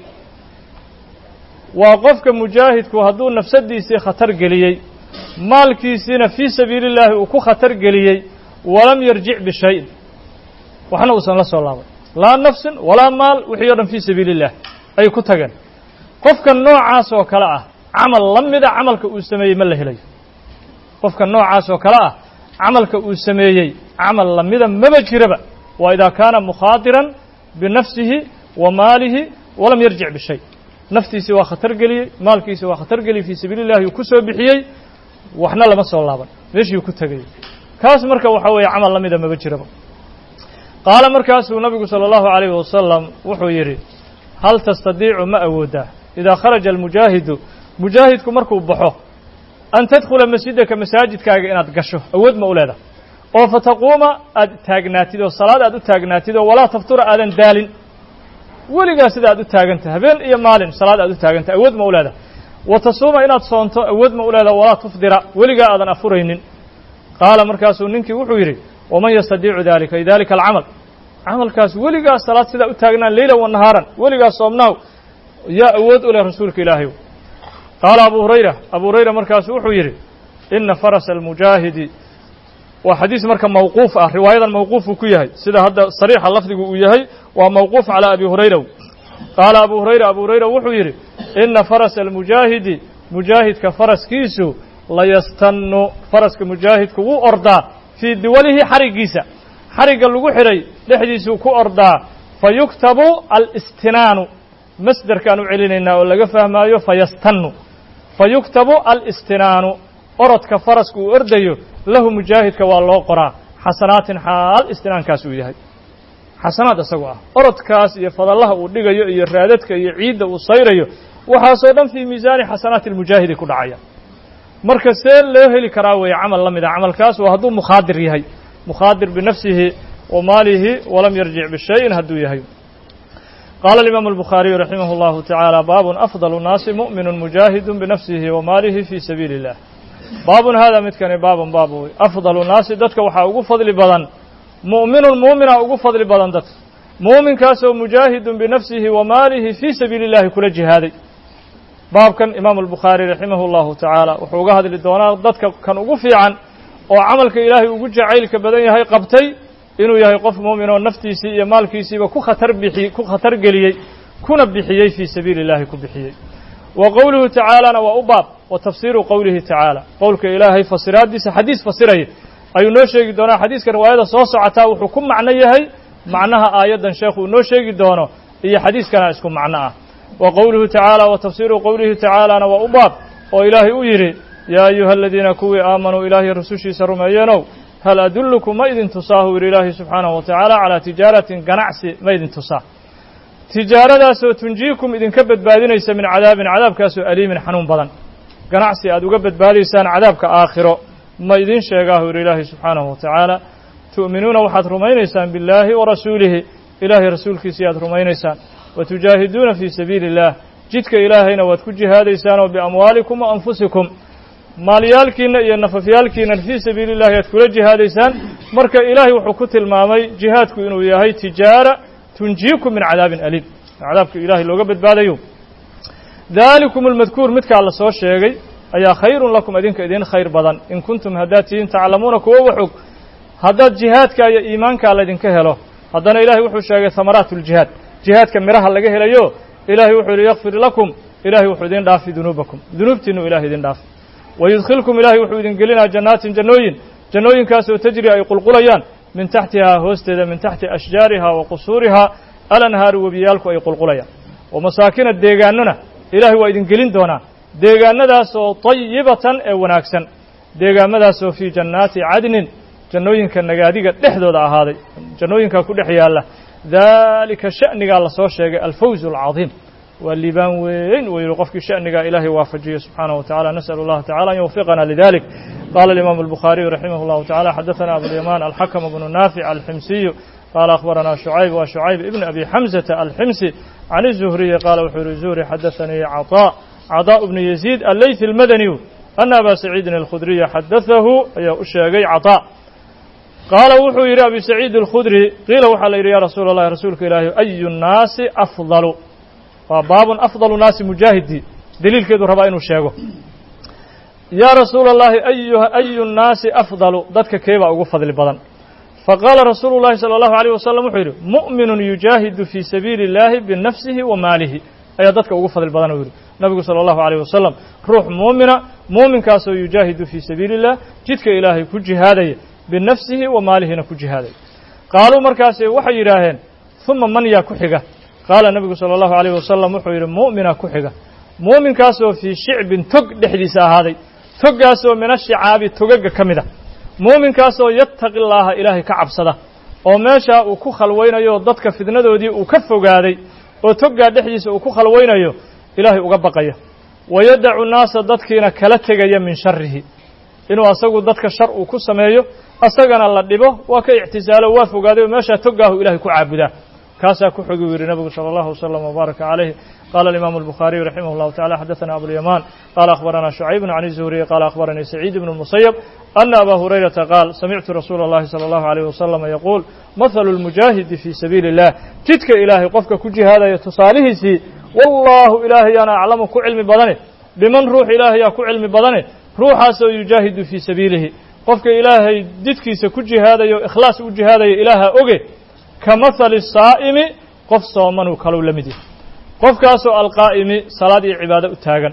waa qofka mujaahidku hadduu nafsadiisii khatar geliyey maalkiisiina fii sabiili اllaahi uu ku khatar geliyey walam yarjic bishayin waxna uusan la soo laabay laa nafsin walaa maal wixii o dhan fii sabiili اllah ayay ku tageen qofka noocaas oo kale ah camal la mida camalka uu sameeyey ma la helayo qofka noocaas oo kale ah camalka uu sameeyey camal la mida maba jiraba waa idaa kaana mukhaadiran binafsihi wa maalihi walam yarjic bishay naftiisii waa khatar geliyey maalkiisii waa khatar geliyey fii sabiili illahi uu ku soo bixiyey waxna lama soo laaban meeshii uu ku tegayey kaas marka waxa weeye camal la mida maba jiraba qaala markaasuu nabigu salى اllahu عalayhi wasalam wuxuu yidhi hal tastadiicu ma awoodaa idaa kharaja almujaahidu mujaahidku markuu baxo an tadkhula masjidaka masaajidkaaga inaad gasho awood ma u leedahay oo fataquuma aad taagnaatid oo salaad aad u taagnaatid oo walaa taftura aadan daalin weligaa sida aad u taagantahay habeen iyo maalin salaad aad u taagantahay awood ma u leedahay wa tasuuma inaad soonto awood ma u leedahay walaa tufdira weligaa aadan afuraynin qaala markaasuu ninkii wuxuu yidhi waman yastadiicu dalika lidalika alcamal camalkaas weligaa salaad sidaa u taagnaan leyla wa nahaaran weligaa soomnaaw yaa awood u leh rasuulka ilaahay qaala abu hurayra abu hurayra markaasu wuxuu yidhi ina farasa almujaahidi waa xadiis marka mawquuf ah riwaayadan mawquufuu ku yahay sida hadda sariixa lafdigu uu yahay waa mawquuf calaa abi hurayra qaala abu hurayra abu hurayra wuxuu yidhi ina farasa almujaahidi mujaahidka faraskiisu layastannu faraska mujaahidku wuu ordaa fii diwalihi xariggiisa xarigga lagu xidhay dhexdiisuu ku ordaa fa yuktabu alistinaanu masderkaan u celinaynaa oo laga fahmaayo fayastannu fa yuktabu alistinaanu orodka faraska uu ordayo lahu mujaahidka waa loo qoraa xasanaatin xaal istinaankaas uu yahay xasanaad isagoo ah orodkaas iyo fadallaha uu dhigayo iyo raadadka iyo ciidda uu sayrayo waxaasoo dhan fii miisaani xasanaati almujaahidi ku dhacaya marka see loo heli karaa weeye camal la mida camalkaas waa hadduu mukhaadir yahay mukhaadir binafsihi wa maalihi walam yarjic bishayin hadduu yahay qaala alimaamu albukhaariyu raximah اllahu tacaala baabun afdalu nnaasi mu'minun mujaahidun binafsihi wa maalihi fii sabiili illah baabun hada midkani baabun baab wey afdalu nnaasi dadka waxaa ugu fadli badan mu'minun muumina ugu fadli badan dadka muuminkaasoo mujaahidun binafsihi wa maalihi fii sabiili illahi kula jihaaday baabkan imaamu albukhaari raximah اllahu tacaala wuxuu uga hadli doonaa dadka kan ugu fiican oo camalka ilaahay ugu jacaylka badan yahay qabtay inuu yahay qof muumin oo naftiisii iyo maalkiisiiba ku khatar bixi ku khatar geliyey kuna bixiyey fii sabiili illahi ku bixiyey wa qowluhu tacaalana waa u baab wa tafsiiru qowlihi tacaala qowlka ilaahay fasiraaddiisa xadiis fasiraya ayuu noo sheegi doonaa xadiiska riwaayada soo socotaa wuxuu ku macno yahay macnaha aayaddan sheekhu uu noo sheegi doono iyo xadiiskana isku macno ah wa qowluhu tacaala wa tafsiiru qowlihi tacaalana waa u baab oo ilaahay u yidhi yaa ayuha aladiina kuwii aamanuu ilaahay rasushiisa rumeeyeenow hal adullukum ma idin tusaa hu yidhi ilaahay subxaanahu wa tacaala calaa tijaaratin ganacsi ma idin tusaa tijaaradaasoo tunjiikum idinka badbaadinaysa min cadaabin cadaabkaasoo aliimin xanuun badan ganacsi aad uga badbaadaysaan cadaabka aakhiro ma idin sheegaa hu yidhi ilaahay subxaanahu wa tacaala tu'minuuna waxaad rumaynaysaan billaahi wa rasuulihi ilaahay rasuulkiisii aad rumaynaysaan wa tujaahiduuna fii sabiili illah jidka ilaahayna waad ku jihaadaysaanoo biamwaalikum wa anfusikum maalyaalkiina iyo nafafyaalkiina fii sabiili illahi aad kula jihaadaysaan marka ilaahay wuxuu ku tilmaamay jihaadku inuu yahay tijaara tunjiikum min cadaabin aliim cadaabka ilaahay looga badbaadayo daalikum almadkuur midkaa la soo sheegay ayaa khayrun lakum idinka idin khayr badan in kuntum haddaad tihiin taclamuuna kuwo waxog haddaad jihaadka iyo iimaankaa laydinka helo haddana ilaahay wuxuu sheegay hamaraat uljihaad jihaadka miraha laga helayo ilaahay wuxuu yidhi yakfir lakum ilaahay wuxuu idin dhaafi dunuubakum dunuubtiinu ilahay idin dhaafi wayudkhilkum ilaahay wuxuu idin gelinaa jannaatin jannooyin jannooyinkaasoo tajri ay qulqulayaan min taxtihaa hoosteeda min taxti ashjaarihaa wa qusuurihaa alanhaaru webiyaalku ay qulqulayaan wa masaakina deegaanona ilaahay waa idin gelin doonaa deegaanadaasoo tayibatan ee wanaagsan deegaamadaasoo fii jannaati cadnin jannooyinka nagaadiga dhexdooda ahaaday jannooyinkaa ku dhex yaalla daalika sha'nigaa la soo sheegay alfawzu alcadiim waa liibaan weyn uu yidhi qofkii sha'nigaa ilaahay waafajiyo subxaanahu wa tacala nas'al اllaha tacala an yuwfiqana lidalik qala alimaamu albukhaariyu raximah اllahu tacala xadaثana abulyamaan alxakm bnu naafic alximsiyu qaala akhbarana shucayb wa shucayb ibn abi xamzata alximsi can الzuhriyi qaala wuxuu yihi zuhri xadaثanii caطaa caطaa bnu yaziid allaythi almadaniyu ana aba saciidin alkhudriya xadaثahu ayaa u sheegay caطaa qaala wuxuu yidhi abi saciid alkhudri qiila waxaa la yidhi ya rasuula اllahi rasuulka ilaahi ayu nnaasi afdalu waa baabun afdalu naasi mujaahidii deliilkeedu rabaa inuu sheego yaa rasuula اllahi ayuha ayu nnaasi afdalu dadka keebaa ugu fadli badan faqaala rasuulu اllahi salى اllahu عalيه wasalam wuxuu yidhi mu'minun yujaahidu fii sabiili اllahi binafsihi wa maalihi ayaa dadka ugu fadli badan uu yidhi nabigu sala allahu calayh wasalam ruux muumina muuminkaasoo yujaahidu fii sabiili illah jidka ilaahay ku jihaadaya binafsihi wa maalihina ku jihaadaya qaaluu markaasi waxay yidhaaheen uma man yaa ku xiga qaala nabigu sala allahu calayh wasalam wuxuu yidhi mu'mina ku xiga muuminkaasoo fii shicbin tog dhexdiisa ahaaday toggaasoo min ashicaabi togaga ka mid a muuminkaasoo yattaqi llaaha ilaahay ka cabsada oo meeshaa uu ku khalwaynayo dadka fidnadoodii uu ka fogaaday oo toggaa dhexdiisa uu ku khalwaynayo ilaahay uga baqaya wayadacu naasa dadkiina kala tegaya min sharihi inuu asagu dadka shar uu ku sameeyo asagana la dhibo waa ka ictisaalo waa fogaaday oo meeshaa toggaahu ilahay ku caabudaa kaasaa ku xogi u yidhi nabigu salى اllahu وsلم وbaaraka عalayh qala الimaamu الbukhaariyu raximah اllahu taعala xadaثana abulyamaan qala akhbarana شhucayb can الzuhriy qala akhbaranii saciid bn الmusayb ana aba hurayrata qaal samictu rasuula اllahi salى اllahu عalيyh wasalam yaquul mahalu اlmujaahidi fii sabiili الlah jidka ilaahay qofka ku jihaadaya tusaalihiisii wallahu ilaahayaana aclamu ku cilmi badane biman ruux ilaahayaa ku cilmi badane ruuxaasoo yujaahidu fii sabiilihi qofka ilaahay jidkiisa ku jihaadayo ikhlaas u jihaadaya ilaaha oge ka mahali saa'imi qof soomanuu kalou la mid yahay qofkaasoo alqaa'imi salaad iyo cibaado u taagan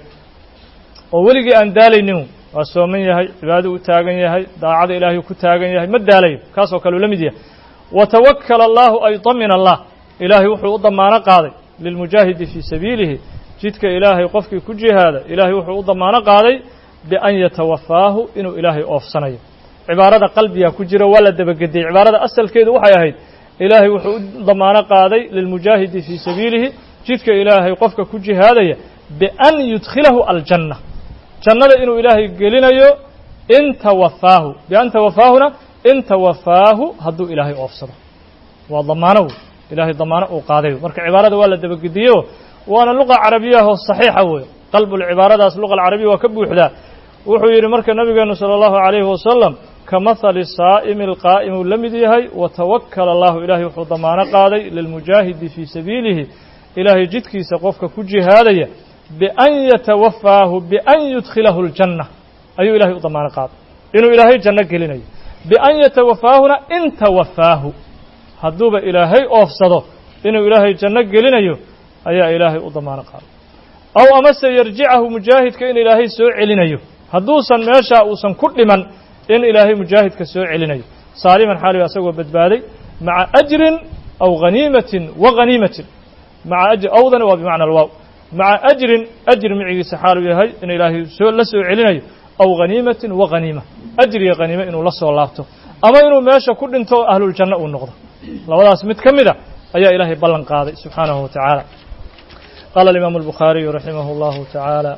oo weligii aan daalaynin waa sooman yahay cibaado u taagan yahay daacada ilaahay ku taagan yahay ma daalayo kaasoo kaleu la mid yahay watawakkala allaahu ay damina allah ilaahay wuxuu u damaano qaaday lilmujaahidi fii sabiilihi jidka ilaahay qofkii ku jihaada ilaahay wuxuu u damaano qaaday bian yatawafaahu inuu ilaahay oofsanayo cibaarada qalbiga ku jira waa la dabagediyey cibaarada asalkeedu waxay ahayd ilaahay wuxuu u damaano qaaday lilmujaahidi fii sabiilihi jidka ilaahay qofka ku jihaadaya bian yudkhilahu aljanna jannada inuu ilaahay gelinayo in tawafaahu bian tawafaahuna in tawafaahu hadduu ilaahay oofsado waa damaano ilaahay damaano uu qaadayo marka cibaarada waa la dabagediyeyo waana luqa carabiyahoo saxiixa weeye qalbulcibaaradaas luqa alcarabiya waa ka buuxdaa wuxuu yidhi marka nabigeenu sala allahu calayhi wasalam ka mahali saa'imi alqaa'im uu la mid yahay watawakkala allahu ilaahay wuxuu damaano qaaday lilmujaahidi fii sabiilihi ilaahay jidkiisa qofka ku jihaadaya bian yatawafaahu bian yudkhilahu aljanna ayuu ilahay u damaano qaaday inuu ilaahay janno gelinayo bian yatawafaahuna in tawafaahu hadduuba ilaahay oofsado inuu ilaahay janno gelinayo ayaa ilaahay u damaano qaaday aw amase yarjicahu mujaahidka in ilaahay soo celinayo hadduusan meeshaa uusan ku dhiman in ilaahay mujaahidka soo celinayo saaliman xaaliga asagoo badbaaday maca ajrin aw haniimatin wa haniimatin maca ajr awdana waa bimacna alwaaw maca ajrin ajr micigiisa xaaluu yahay in ilaahay soo la soo celinayo aw haniimatin wa haniima ajriya haniime inuu la soo laabto ama inuu meesha ku dhinto oo ahluljanno uu noqdo labadaas mid ka mid a ayaa ilaahay ballan qaaday subxaanahu wa tacaala qaala alimaamu albukhaariyu raximah اllahu tacaala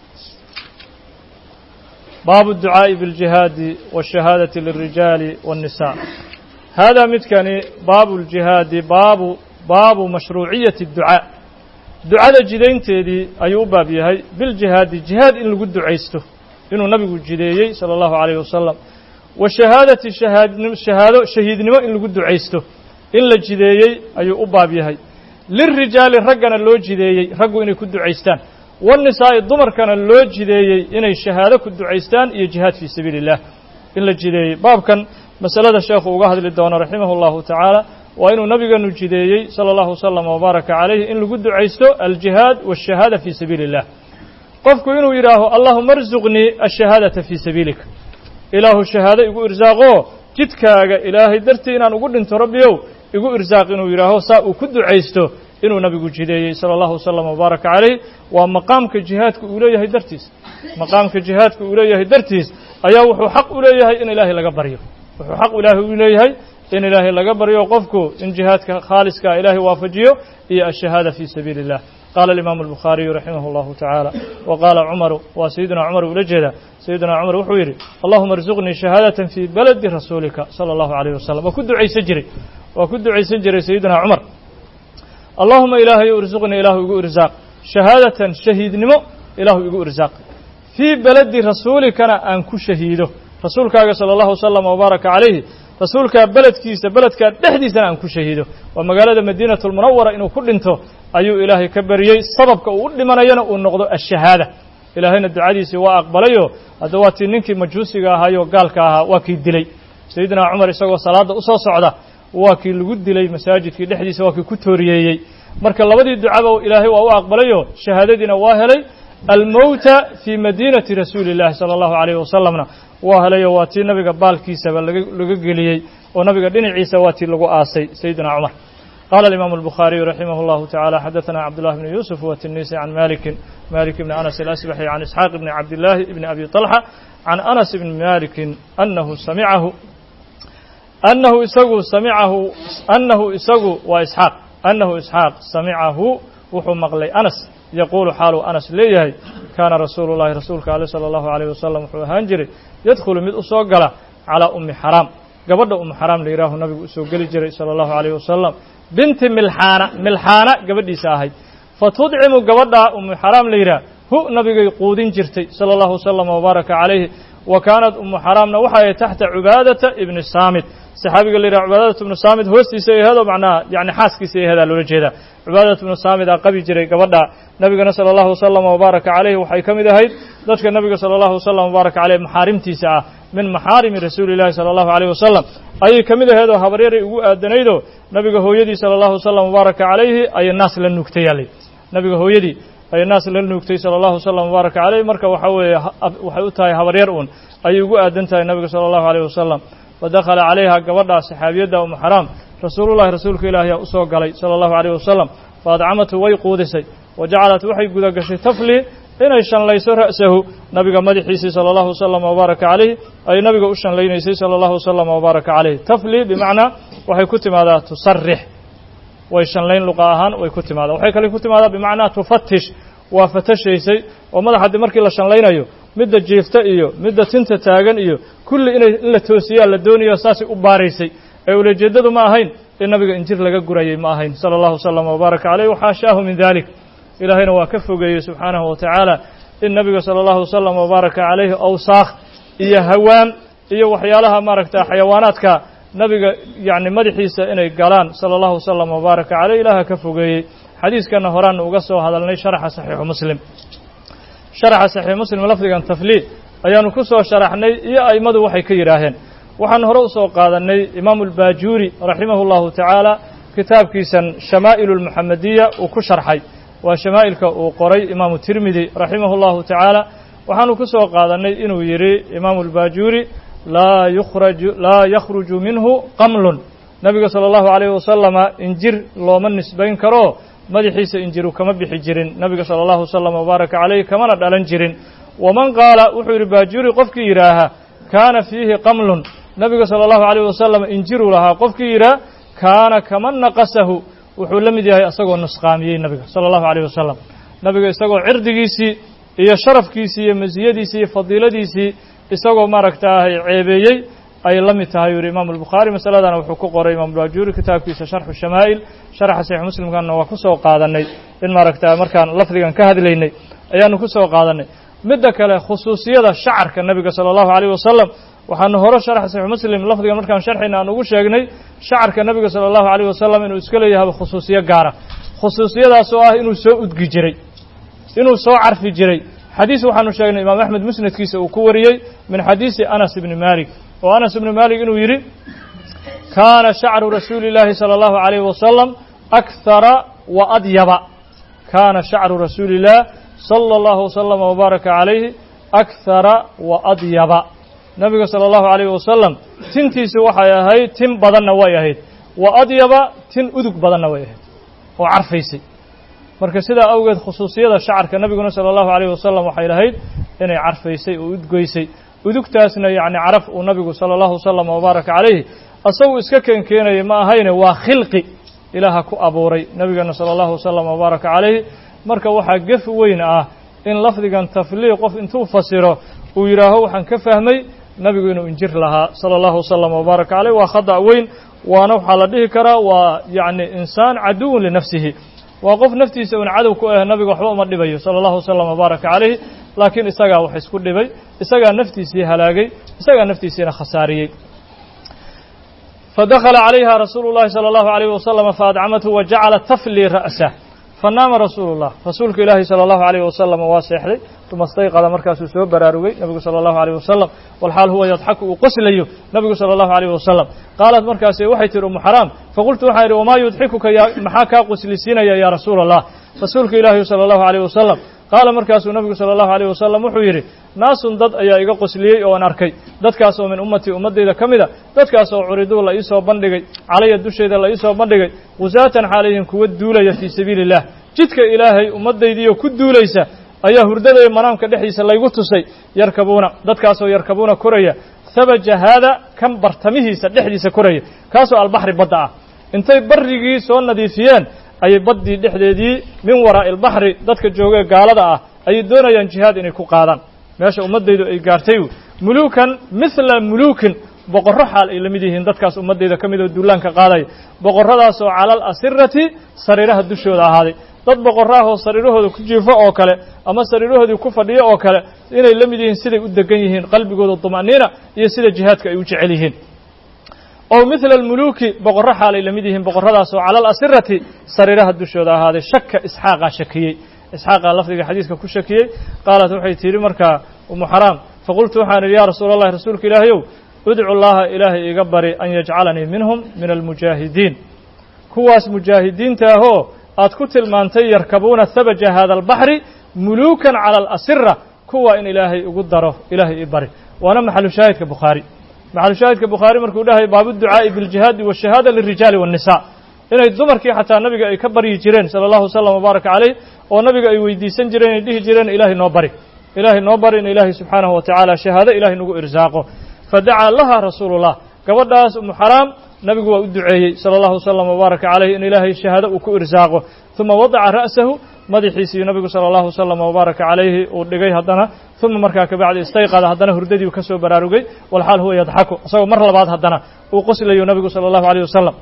baabu الducaaءi biاljihaadi wالshahaadaةi lilrijaali wالnisaa haadaa midkani baabu اljihaadi baabu baabu mashruuciyati الducaa ducada jidaynteedii ayuu u baab yahay biljihaadi jihaad in lagu ducaysto inuu nabigu jideeyey salى اllahu عalayh wasalam washahaadati shahaado shahiidnimo in lagu ducaysto in la jideeyey ayuu u baab yahay lilrijaali raggana loo jideeyey raggu inay ku ducaystaan wanisaa'i dumarkana loo jideeyey inay shahaado ku ducaystaan iyo jihaad fii sabiili illah in la jideeyey baabkan masalada sheekhu uga hadli doono raximah اllahu tacaala waa inuu nabigeenu jideeyey salى اllahu wasalam wabaaraka calayhi in lagu ducaysto aljihaad waالshahaada fii sabiili illah qofku inuu yidhaaho allahuma arzuqnii ashahaadata fii sabiilika ilaahu shahaado igu irsaaqoo jidkaaga ilaahay dartii inaan ugu dhinto rabbiyow igu irsaaq inuu yidhaaho saa uu ku ducaysto inuu nabigu jideeyey salى اllahu wasalam wabaaraka calayh waa maqaamka jihaadka uu leeyahay dartiis maqaamka jihaadka uu leeyahay dartiis ayaa wuxuu xaq u leeyahay in ilaahay laga baryo wuxuu xaq ilaahay u leeyahay in ilaahay laga baryo qofku in jihaadka khaaliskaa ilaahay waafajiyo iyo ashahaada fii sabiili اllah qaala alimaamu albukhaariyu raximah اllahu tacaala wa qaala cumaru waa sayidina cumar ula jeeda sayidina cumar wuxuu yidhi allahuma arzuqnii shahaadatan fii baladi rasuulika salى اllahu عalayh wasalam waa ku ducaysan jiray waa ku ducaysan jiray sayidina cumar allahuma ilaahay irzuqnii ilaahu igu irsaaq shahaadatan shahiidnimo ilaahu igu irsaaq fii beledi rasuulikana aan ku shahiido rasuulkaaga salى اllahu wasalam wabaaraka calayhi rasuulkaa beledkiisa beledkaa dhexdiisana aan ku shahiido waa magaalada madiinatu lmunawara inuu ku dhinto ayuu ilaahay ka bariyey sababka uu u dhimanayana uu noqdo ashahaada ilaahayna ducadiisii waa aqbalayo hadda waa tii ninkii majuusiga ahaayoo gaalka ahaa waa kii dilay sayidina cumar isagoo salaadda usoo socda waa kii lagu dilay masaajidkii dhexdiisa waa kii ku tooriyeeyey marka labadii ducaba ilaahay waa u aqbalayo shahaadadiina waa helay almowta fii madiinati rasuuli illahi sala allahu calayhi wasalamna waa helayo waa tii nabiga baalkiisaba laga laga geliyey oo nabiga dhinaciisa waa tii lagu aasay sayidina cumar qaala alimaamu albukhaariyu raximah allahu tacala xadaثana cabdullahi bni yuusuf watinisi can malikin malik bni anas alasbaxi can isxaaq bni cabdillahi bni abi طalxa can anas bni malikin anahu samicahu anahu isagu samicahu anahu isagu waa isxaaq anahu isxaaq samicahu wuxuu maqlay anas yaquulu xaaluu anas leeyahay kaana rasuulu llahi rasuulka ale salى allahu alayh wasalam wuxuu ahaan jiray yadkhulu mid u soo gala calaa ummi xaraam gabadha ummu xaraam la yihaahu nabigu usoo geli jiray salى allahu alayh wasalam binti milxaana milxaana gabadhiisa ahayd fatudcimu gabadha ummu xaraam la yidhaah hu nabigay quudin jirtay salى allahu wasalam wabaaraka calayhi wa kaanat ummu xaraamna waxay ahayd taxta cubaadata ibni saamit saxaabiga la yidhaha cubaadatu ibnu saamit hoostiisa ehedo macnaha yani xaaskiisa ehedaa loola jeedaa cubaadatu ibnu saamit aa qabi jiray gabadha nabigana salى allahu wasalam wabaaraka calayhi waxay ka mid ahayd dadka nabiga salى allahu wasalam wabaaraka caleyh maxaarimtiisa ah min maxaarimi rasuuli llahi salى allahu alayh wasalam ayay ka mid aheed oo habaryaray ugu aadanaydoo nabiga hooyadii salى allahu wasalam wabaaraka calayhi ayay naas la nuugtay yaalay nabiga hooyadii ayay naas la nuugtay salى allahu wasalam wabaaraka calayh marka waxa weeye waxay u tahay habaryar uun ayay ugu aadan tahay nabiga salى allahu alayh wasalam fadakhala calayha gabadha saxaabiyadda umu xaraam rasuulullahi rasuulka ilaahi yaa usoo galay salى allahu alayh wasalam faadcamatu way quudisay wa jacalat waxay guda gashay tafli inay shanlayso ra'sahu nabiga madaxiisii salى allahu wasalam wabaaraka calayh ay nabiga u shanlaynaysay salى allahu wasalam wabaaraka calayh tafli bimacnaa waxay ku timaadaa tusarix way shanlayn luqa ahaan way ku timaadaa waxay kale ku timaadaa bimacnaa tufatish waa fatashaysay oo madax haddii markii la shanlaynayo midda jiifta iyo midda tinta taagan iyo kulli inay in la toosiyaa la doonayo saasay u baaraysay ee ulajeeddadu ma ahayn in nabiga injir laga gurayay ma ahayn salى allahu wasalam wabaaraka calayh waxaashaahu min dalik ilaahayna waa ka fogeeyey subxaanahu wa tacaala in nabiga salى allahu wasalam wabaaraka calayhi awsaakh iyo hawaan iyo waxyaalaha maaragta xayawaanaadka nabiga yacni madaxiisa inay galaan salى allahu wasalam wabaaraka calayh ilaaha ka fogeeyey xadiiskana horaan uga soo hadalnay sharaxa saxiixu muslim sharaxa saxiix muslim lafdigan tafliid ayaanu ku soo sharaxnay iyo a'immadu waxay ka yidhaaheen waxaan hore u soo qaadanay imaamu albaajuuri raximahu llahu tacaala kitaabkiisan shamaa'ilu lmuxamadiya uu ku sharxay waa shamaa'ilka uu qoray imaamu tirmidi raximahu llahu tacaala waxaanu ku soo qaadanay inuu yidhi imaamu albaajuuri laa yukhraju laa yakhruju minhu qamlun nabiga salى allahu alayh wasalama injir looma nisbayn karo madaxiisa injiru kama bixi jirin nabiga salى allahu wasalam wabaaraka calayh kamana dhalan jirin waman qaala wuxuu yidhi baajuuri qofkii yidhaaha kaana fiihi qamlun nabiga salى allahu alayh wasalam injiru lahaa qofkii yidhaah kaana kaman naqasahu wuxuu la mid yahay isagoo nusqaamiyey nabiga salى allahu alayh wasalam nabiga isagoo cirdigiisii iyo sharafkiisii iyo masiyadiisii iyo fadiiladiisii isagoo maaragtaahay ceebeeyey ay la mid tahay yuri imaamu albukhaari masaladana wuxuu ku qoray imam baajuuri kitaabkiisa sharxu shamaa'il sharaxa saxiix muslimkana waa ku soo qaadanay in maaragta markaan lafdigan ka hadlaynay ayaanu ku soo qaadanay midda kale khusuusiyada shacarka nabiga salى allahu alayh wasalam waxaanu hore sharaxa saxiix muslim lafdigan markaan sharxayna aan ugu sheegnay shacarka nabiga salى allahu alayh wasalam inuu iska leeyahay khusuusiyo gaara khusuusiyadaas oo ah inuu soo udgi jiray inuu soo carfi jiray xadiis waxaanu sheegnay imaam axmed musnadkiisa uu ku wariyey min xadiisi anas ibni malik oo anas ibni malik inuu yidhi kaana shacru rasuuli llahi salى allahu alayh wasalam akhara wa adyaba kaana shacru rasuuli illah salى allahu wasalam wabaaraka calayhi akhara wa adyaba nabiga salى allahu alayh wasalam tintiisi waxay ahayd tin badanna way ahayd wa adyaba tin udug badanna way ahayd oo carfaysay marka sidaa awgeed khusuusiyada shacarka nabiguna salى allahu alayh wasalam waxay lahayd inay carfaysay oo udgoysay udugtaasna yacni caraf uu nabigu salى allahu wasalam wabaaraka calayhi asagu iska keenkeenaya ma ahayne waa khilqi ilaaha ku abuuray nabigana salى allahu wasalam wabaaraka calayhi marka waxaa gef weyn ah in lafdigan tafliiq qof intuu fasiro uu yidhaaho waxaan ka fahmay nabigu inuu injir lahaa salى allahu wasalam wabaaraka calayh waa khada' weyn waana waxaa la dhihi karaa waa yacni insaan caduwun linafsihi waa qof naftiisa un cadow ku ah nabiga waxba uma dhibayo salى allahu wasalam wabaaraka calayh laakiin isagaa wax isku dhibay isagaa naftiisii halaagay isagaa naftiisiina khasaariyey fadakhala calayha rasuulu llahi salى allahu alayh wasalam faadcamathu wajacala tafli ra'sah فنام رسول الله رسولك إلهي صلى الله عليه وسلم واسحلي ثم استيقظ مركز سوء براروي نبي صلى الله عليه وسلم والحال هو يضحك وقسليه نبي صلى الله عليه وسلم قالت مركز وحيت أم حرام فقلت وحير وما يضحكك يا محاكا قسلسين يا, يا رسول الله رسولك إلهي صلى الله عليه وسلم قال مركز النبي صلى الله عليه وسلم وحيري ناس ضد أيا إيقا قسليي وأن أركي ضد كاسو من أمتي أمتي إذا كمدا ضد كاسو عرضوا الله إيسو بندقي علي الدشي إذا الله إيسو بندقي وزاتا حاليهم كود دولي في سبيل الله جدك إلهي أمتي إذا كود دوليسا أيا هردد منام كدحيس الله يقتصي يركبون ضد كاسو يركبون كريا ثبج هذا كم برتمه سدحديس كريا كاسو البحر بدأ انتي برقي سون نذيفيان أي بدي دحديدي من وراء البحر ضد كجوجا قالدا أي دون ينجهاد إن يكون meesha ummadaydu ay gaartay mulukan misla mulukin boqorro xaal ay lamideen dadkaas ummadayda kamid oo duulaanka qaaday boqorradaas oo calal asirati sariiraha dushooda ahaaday dad boqorraah oo sariirahooda ku jiifo oo kale ama sariirahoodii ku fadhiyo oo kale inay lamideen siday u degan yihiin qalbigooda tumaaniina iyo sida jihaadka ay u jecel yihiin oo misla almuluki boqorro xaal ay lamideen boqorradaas oo calal asirati sariiraha dushooda ahaaday shakka isxaaqa shakiyay إسحاق لفظ حديثك كشكي قالت وحي تيري مركا أم حرام فقلت وحان يا رسول الله رسولك إلهي ادعو الله إلهي إقبري أن يجعلني منهم من المجاهدين كواس مجاهدين تاهو أتكتل من يركبون ثبج هذا البحر ملوكا على الأسرة كوا إن إلهي أقدره إلهي إقبري وأنا محل شاهد كبخاري محل شاهد كبخاري مركو إلهي باب الدعاء بالجهاد والشهادة للرجال والنساء inay dumarkii xataa nabiga ay ka bari jireen sallallahu alayhi wasallam baraka alayhi oo nabiga ay weydiisan jireen ay dhihi jireen ilaahay noo bari ilaahay noo bari in ilaahay subhanahu wa ta'ala shahaada ilaahay nagu irsaaqo fadaa laha rasuulullah gabadhaas um haram nabigu waa u duceeyay sallallahu alayhi wasallam baraka alayhi in ilaahay shahaada uu ku irsaaqo thumma wada'a ra'sahu madaxiisii nabigu sallallahu alayhi wasallam baraka alayhi oo dhigay hadana thumma markaa ka bacdi istayqada hadana hurdadii ka soo baraarugay wal hal huwa yadhaku asagoo mar labaad hadana uu qoslayo nabigu sallallahu alayhi wasallam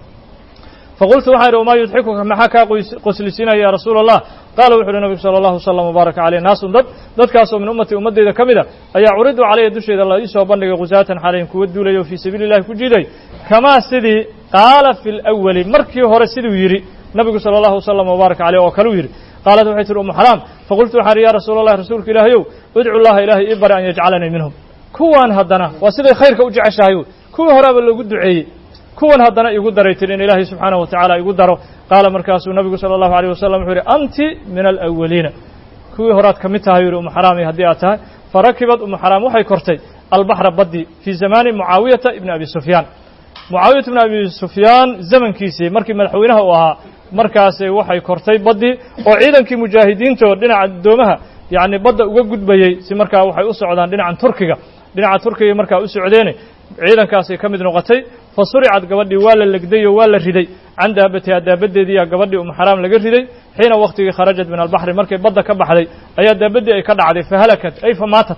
فقلت وحير وما يضحكك محاكا قسلسين يا رسول الله قال وحير النبي صلى الله عليه وسلم وبارك عليه ناس ضد ضد كاسو من أمتي أمتي إذا كمدا أي عرضوا علي الدشي إذا الله يسوى بندق غزاة حالين كودوا لي في سبيل الله كجيدي كما سيدي قال في الأول مركي هور سيدي ويري نبي صلى الله عليه وسلم وبارك عليه وكلو يري قالت وحير أم حرام فقلت وحير يا رسول الله رسولك إلهي ادعو الله إلهي إبر أن يجعلني منهم كوان هدنا وسيدي خيرك أجع شايو كو هراب اللي قد دعي كون هذا يقول دريتين إلهي سبحانه وتعالى يقول دره قال مركز النبي صلى الله عليه وسلم أنت من الأولين كوي هرات كمتها يرى أم حرام هدياتها فركبت أم حرام وحي كرتي البحر بدي في زمان معاوية ابن أبي سفيان معاوية ابن أبي سفيان زمن كيسي مركب ملحوينها وها مركز وحي كرتي بدي وعيدا كمجاهدين تور دين عن دومها يعني بدأ وجود بيي سمركا وحي أسعدان دين عن تركيا دين عن تركيا مركز أسعديني ciidan kaasi kamid noqotay fasuri'ad gabadhii waa la legday waa la riday candaabatay daabadeedii gabadhii um xaraam laga riday xiina waqtigii kharajad min al-bahr markay badda ka baxday ayaa daabadii ay ka dhacday fahalakat ay famaatat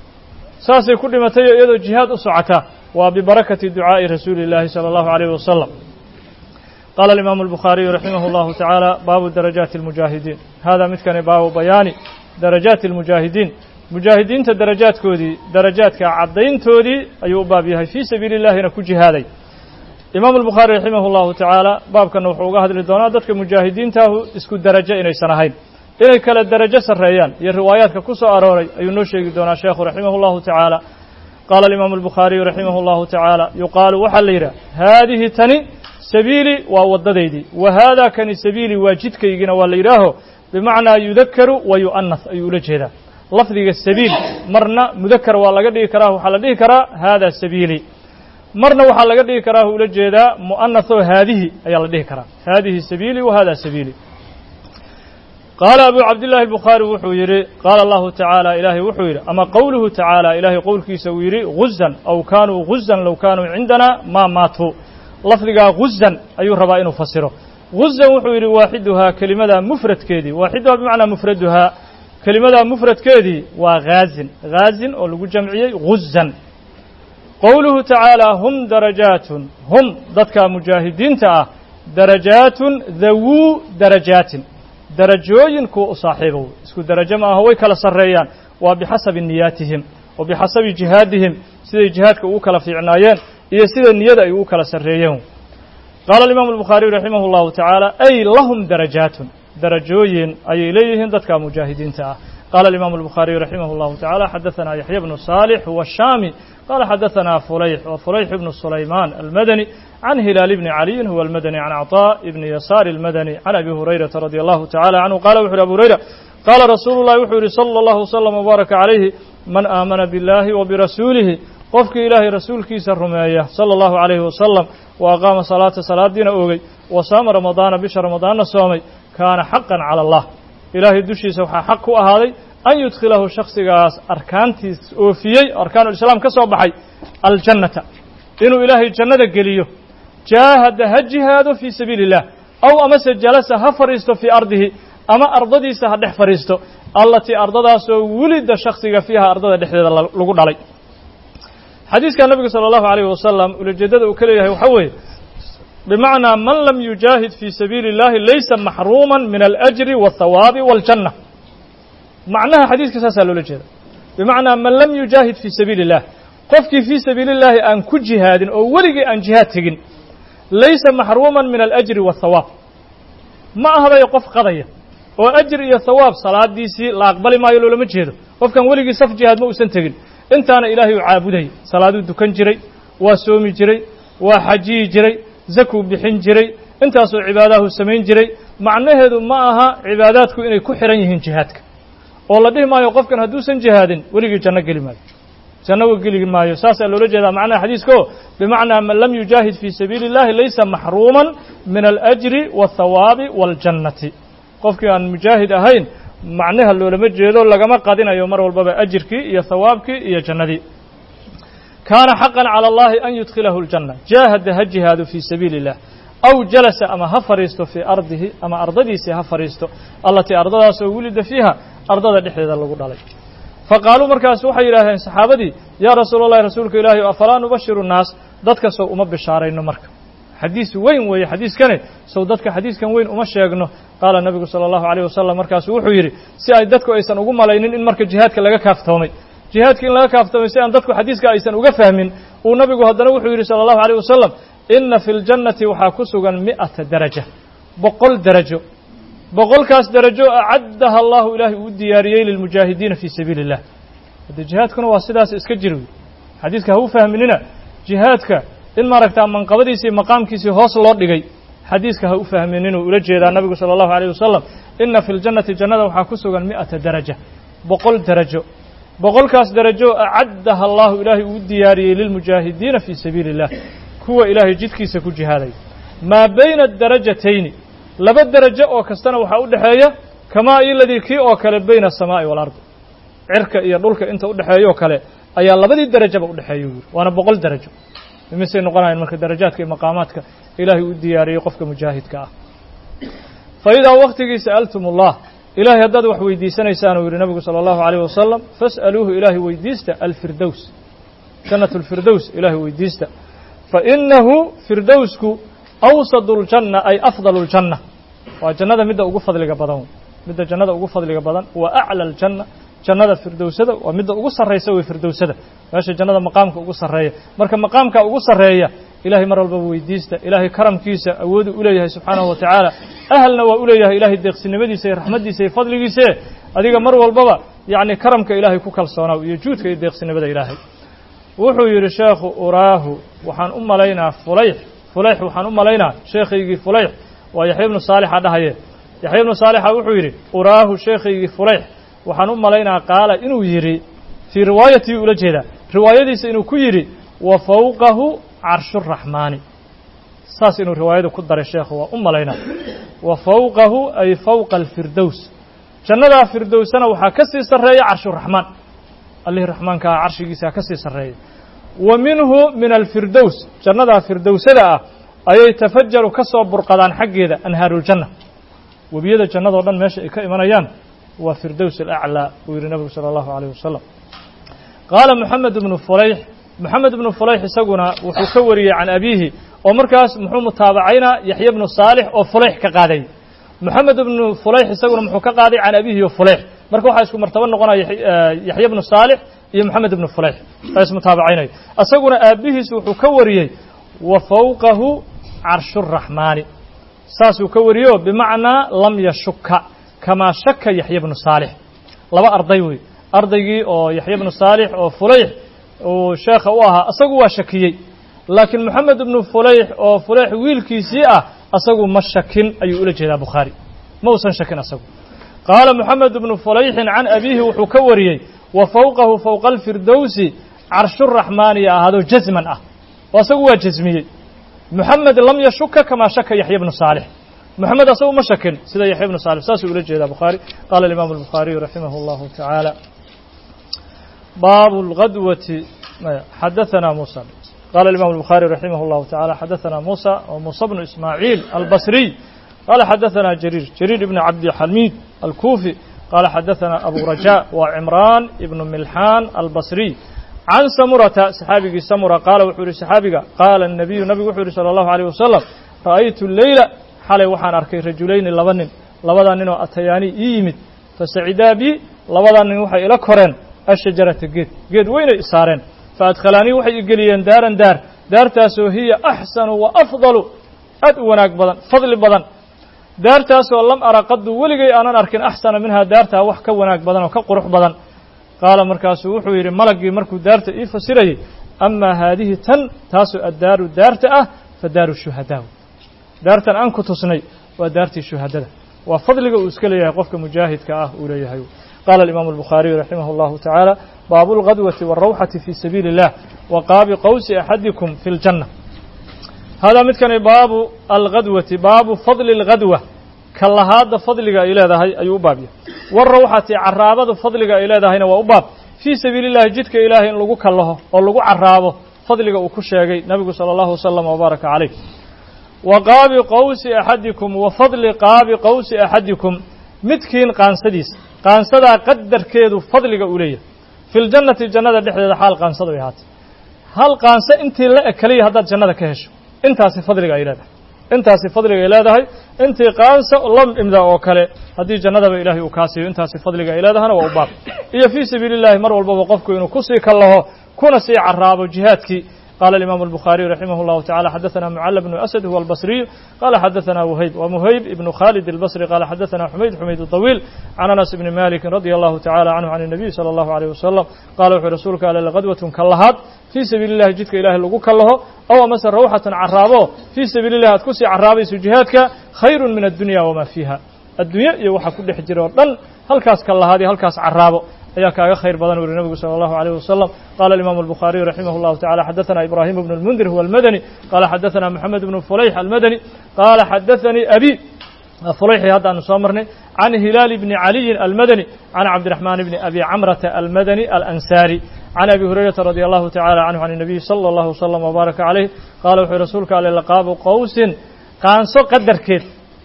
saasay ku dhimatay iyadoo jihaad u socota waa bi barakati du'aa'i rasuulillahi sallallahu alayhi wasallam قال الإمام البخاري رحمه الله تعالى باب درجات المجاهدين هذا مثل باب بيان درجات المجاهدين مجاهدين تدرجات كودي درجات كعدين تودي أيو بابيها في سبيل الله نكو جهادي إمام البخاري رحمه الله تعالى باب كان وحوقه هذه الدونات دتك مجاهدين تاهو اسكو درجة إني سنهين إني كلا الدرجة سريان الروايات ككوسو أروري أيو نوشي دونا شيخ رحمه الله تعالى قال الإمام البخاري رحمه الله تعالى يقال وحليرا هذه تني سبيلي وودديدي وهذا كان سبيلي واجدك يجينا وليراه بمعنى يذكر ويؤنث أيو لجهدا لفظ السبيل مرنا مذكر ولا قد يكراه وحال يكرا هذا سبيلي مرنا وحال قد يكراه ولجهدا مؤنث هذه أي الله يكرا هذه سبيلي وهذا سبيلي قال أبو عبد الله البخاري وحويري قال الله تعالى إلهي وحويري أما قوله تعالى إلهي قولك سويري غزا أو كانوا غزا لو كانوا عندنا ما ماتوا لفظ غزا أي ربائن فسره غزا وحويري واحدها كلمة مفرد كيدي واحدها بمعنى مفردها كلمة مفرد كيدي وغازن غازن أو لقو جمعية غزا قوله تعالى هم درجات هم ضدك مجاهدين تا درجات ذو درجات درجوين كو صاحبه اسكو درجة ما هو كلا سريان وبحسب نياتهم وبحسب جهادهم سيد جهادك او كلا في عنايان إيه سيد النيادة او كلا سريان قال الإمام البخاري رحمه الله تعالى أي لهم درجات درجوين أي إليهم ذاتك مجاهدين تعالى. قال الإمام البخاري رحمه الله تعالى حدثنا يحيى بن صالح هو الشامي قال حدثنا فليح وفليح بن سليمان المدني عن هلال بن علي هو المدني عن عطاء بن يسار المدني عن أبي هريرة رضي الله تعالى عنه قال وحر أبو هريرة قال رسول الله وحر صلى الله وسلم وبارك عليه من آمن بالله وبرسوله قفك إلهي رسول كيس الرماية صلى الله عليه وسلم وأقام صلاة صلاة دين أوغي وصام رمضان بشهر رمضان صومي كان حقا على الله إلهي الدشي سوحا حق هذا أن يدخله شخص أركان أوفيي أركان الإسلام كسب حي الجنة إنه إلهي الجنة قليه جاهد هجهاد في سبيل الله أو أمس جلس هفريستو في أرضه أما أرضدي سهدح فريستو التي أرضها سو ولد شخص فيها أرضها دحدد لقول علي حديث كان النبي صلى الله عليه وسلم ولجدد وكليه وحوي بمعنى من لم يجاهد في سبيل الله ليس محروما من الأجر والثواب والجنة معناها حديث كساسة لولجد بمعنى من لم يجاهد في سبيل الله قفك في سبيل الله أن كل جهاد أو ولق أن جهاد تجن ليس محروما من الأجر والثواب ما هذا يقف قضية وأجر يا ثواب صلاة ديسي لا أقبل ما يلو لمجهده قف كان ولق صف جهاد ما أسنتجن أنت أنا إلهي عابدي صلاة دكان جري وسومي جري وحجي جري زكو بحين جري أنت أصل عباده السمين جري معناه هذا معها عباداتك إنك كحرينهن جهادك والله ده ما يوقف كان هدوسا جهاد ولقي جنة قلما جنة وقلي ما يساس اللولج هذا معنى حديثكو بمعنى من لم يجاهد في سبيل الله ليس محروما من الأجر والثواب والجنة قف كان مجاهد أهين معناها اللولج مجهده لقما قادنا يومر والبابا أجرك يا ثوابك يا جنة كان حقا على الله أن يدخله الجنة جاهد هجهاد في سبيل الله أو جلس أما هفريستو في أرضه أما أرضدي سي هفريستو التي أرضها سو ولد فيها أرضها دحدد لغو دالي فقالوا مركز وحي إلهي صحابتي يا رسول الله رسولك إلهي أفلا نبشر الناس ضدك سو أم بشارين مرك حديث وين وي حديث كان سو ضدك حديث كان وين أم شيغنو قال النبي صلى الله عليه وسلم مركز وحو يري سي أي ضدك أيسان ugu malaynin in marka jihadka laga kaaftoomay jihadka in laga kaaftoomay si aan dadku xadiiska aysan uga fahmin uu nabigu hadana wuxuu yiri sallallahu alayhi wasallam inna fil jannati waxa ku sugan mi'ata daraja boqol darajo boqolkaas darajo acaddaha Allah ilaahi u diyaariyay lil mujaahidiin fi sabiilillah hada jihadkuna waa sidaas iska jiro xadiiska ha u fahminina jihadka in maragta manqabadiisa maqaamkiisa hoos loo dhigay xadiiska ha u fahminina ula jeedaa nabigu sallallahu alayhi wasallam inna fil jannati jannada waxa ku sugan mi'ata daraja boqol darajo boqolkaas darajo acaddaha Allah ilaahi u diyaariyay lil mujaahidiin fi sabiilillah kuwa ilaahi jidkiisa ku jihaaday ma bayna darajatayn laba darajo oo kastana waxa u dhaxeeya kama iladii kii oo kale bayna samaa'i wal ard cirka iyo dhulka inta u dhaxeeyo kale ayaa labadii darajaba u dhaxeeyo waana boqol darajo imise noqonayaan marka darajaadka iyo maqaamaadka ilaahi u diyaariyay qofka mujaahidka ah fayda waqtigii sa'altumullah ilaahi haddaad wax weydiisanaysaan uu yiri nabigu sallallahu alayhi wasallam fas'aluhu ilaahi weydiista al-firdaws jannatul firdaws ilaahi weydiista fa innahu firdawsku awsadul janna ay afdalul janna waa jannada midda ugu fadliga badan midda jannada ugu fadliga badan wa a'la al janna jannada firdawsada waa midda ugu sarreysa way firdawsada meesha jannada maqaamka ugu sarreeya marka maqaamka ugu sarreeya ilaahi mar walba weydiista ilaahi karamkiisa awood u leeyahay subhanahu wa ta'ala ahlna waa u leeyahay ilaahi deeqsinimadiisa iyo raxmadiisa iyo fadligiisa adiga mar walbaba yaani karamka ilaahi ku kalsoonaa iyo juudka iyo deeqsinimada ilaahi wuxuu yiri sheekhu uraahu waxaan u malaynaa fulayh fulayh waxaan u malaynaa sheekhaygii fulayh waa yaxya ibn saalix dhahaye yaxya ibn saalix wuxuu yiri uraahu sheekhaygii fulayh waxaan u malaynaa qaala inuu yiri fi riwaayati ula jeeda riwaayadiisa inuu ku yiri wa fawqahu arshur rahmani saas inuu riwaayada ku daray sheekhu waa u malaynaa wa fawqahu ay fawqa al-firdaws jannada firdawsana waxa ka sii sareeya arshur rahman الله الرحمن كا عرشي سا كسي سري ومنه من الفردوس جنة فردوس دا أي تفجر كسو برقدان حقيدا أنهار الجنة وبيد الجنة ودن ماشي كإيمانيان وفردوس الأعلى ويري النبي صلى الله عليه وسلم قال محمد بن فليح محمد بن فليح سقنا وحكوري عن أبيه ومركز محمد متابعينا يحيى بن صالح وفليح كقادي محمد بن فليح سقنا محكى قادي عن أبيه وفليح marka waxa isku martaba noqonaya Yahya ibn Salih iyo Muhammad ibn Fulayh taas mutaabacaynay asaguna aabihiis wuxuu ka wariyay wa fawqahu arshur rahmani saasuu ka wariyo bimacnaa lam yashuka kamaa shaka yaxya bnu saalix laba arday wey ardaygii oo yaxya bnu saalix oo fulayx uu sheekha u ahaa asagu waa shakiyey laakiin moxamed ibnu fulayx oo fulayx wiilkiisii ah asagu ma shakin ayuu ula jeedaa bukhaari ma uusan shakin asagu qaala moxamed ibnu fulayxin can abiihi wuxuu ka wariyey wa fawqahu fowqa alfirdowsi carshuraxmaaniya ahaadoo jasman ah oo asagu waa jasmiyey moxamed lam yashuka kamaa shaka yaxya bnu saalix moxamed asagu ma shakin sida yaxya bnu saalix saasuu ula jeedaa bukhaari qaala alimaamu albukhaariyu raximah allahu tacaala baabu lgadwati xadaثana musa qala الإمام البخاري رحمه الله تعالى حدثنا موسى وموسى بن إسماعيل البصري قال حدثنا جرير جرير بن عبد الحميد الكوفي قال حدثنا أبو رجاء وعمران بن ملحان البصري عن سمرة صحابي سمرة قال وحوري صحابي قال النبي نبي وحوري صلى الله عليه وسلم رأيت الليلة حالي وحان أركي رجلين لبن لبدان أتياني إيمت فسعدا بي لبدان وحي إلى كورين الشجرة جيد جيد وين إسارين فأدخلاني وحي إقليين دارا دار دار تاسو هي أحسن وأفضل أدوناك بدن فضل بدن دار تاسو لم أرى قد ولغي أنا أركن أحسن منها دارتها وحكوناك بدن وكقرح بدن قال مركاسو وحوير ملقي مركو دارت إيه فسيري أما هذه تن تاسو الدار دارتأه فدار الشهداء دارتا أنكو تصني ودارتي الشهداء وفضلك أسكلي قفك مجاهد كأه أوليه قال الإمام البخاري رحمه الله تعالى باب الغدوة والروحة في سبيل الله وقاب قوس أحدكم في الجنة هذا مثل باب الغدوة باب فضل الغدوة كالله هذا فضلك إلى ذا أي بابي والروحة عرابة فضلك إلى ذا هنا وأباب في سبيل الله جدك إلهي إن لقوك الله ولقو عرابة فضلك وكشاقي نبي صلى الله وسلم وبارك عليه وقاب قوس أحدكم وفضل قاب قوس أحدكم متكين قانسديس قانسدا قدر كيدو فضلك أوليه في الجنة الجنة دحدة حال قانسدا ويهات هل قانس انت لا كلي هذا الجنة كهش انت سي فضلك إلهي انت سي فضلك إلهي انت قانس لم امدا وكله هذه جنة بإلهي وكاسي انت سي فضلك إلهي هنا وأباب إيه في سبيل الله مر والباب وقفك إنه كسي كله كنا سي عراب جهادك قال الإمام البخاري رحمه الله تعالى حدثنا معل بن أسد هو البصري قال حدثنا وهيب ومهيب ابن خالد البصري قال حدثنا حميد حميد الطويل عن أنس بن مالك رضي الله تعالى عنه عن النبي صلى الله عليه وسلم قال وحي رسولك على لغدوة كاللهات في سبيل الله جدك إله اللقو كالله أو مسر روحة عرابه في سبيل الله تكسي عرابي سجهاتك خير من الدنيا وما فيها الدنيا يوحى كل حجر ورطن هل كاس كاللهاتي هل كاس عرابه أيها كاغا خير بدن ور النبي صلى الله عليه وسلم قال الإمام البخاري رحمه الله تعالى حدثنا إبراهيم بن المنذر هو المدني قال حدثنا محمد بن فليح المدني قال حدثني أبي فليح هذا نصامرني عن هلال بن علي المدني عن عبد الرحمن بن أبي عمرة المدني الأنساري عن أبي هريرة رضي الله تعالى عنه عن النبي صلى الله وسلم وبارك عليه قال وحي رسولك على لقاب قوس قانسو قدر كيد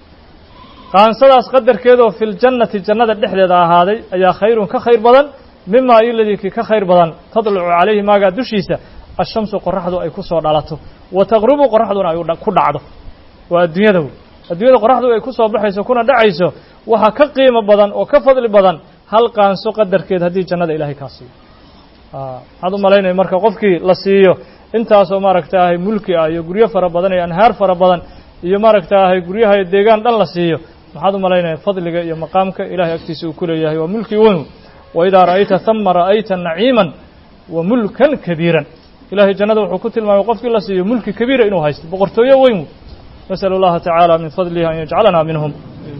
qaansadaas qadarkeeda oo fil jannati jannada dhexdeeda ahaaday ayaa khayrun ka khayr badan mima iladiki ka khayr badan tadlucu calayhi maaga dushiisa ashamsu qoraxdu ay ku soo dhalato wa taqrubu qoraxduna ay ku dhacdo waa adduunyada adduunyada qoraxdu ay ku soo baxayso kuna dhacayso waxa ka qiimo badan oo ka fadli badan hal qaanso qadarkeed haddii jannada ilaahay ka siiyo ah hadu malaynay marka qofkii la siiyo intaas oo maaragtay mulki ah iyo guryo fara badan iyo anhaar fara badan iyo maaragtay guryaha deegaan dhan la siiyo maxaad u malaynaya fadliga iyo maqaamka ilaahay agtiisa uu ku leeyahay waa mulki weyn wa idaa ra'ayta thamma ra'ayta naciiman wa mulkan kabiiran ilaahay jannada wuxuu ku tilmaamay qofkii la siiyo mulki kabiira inuu haysto boqortooyo weyn nasal allaha tacaala min fadlihi an yajcalana minhum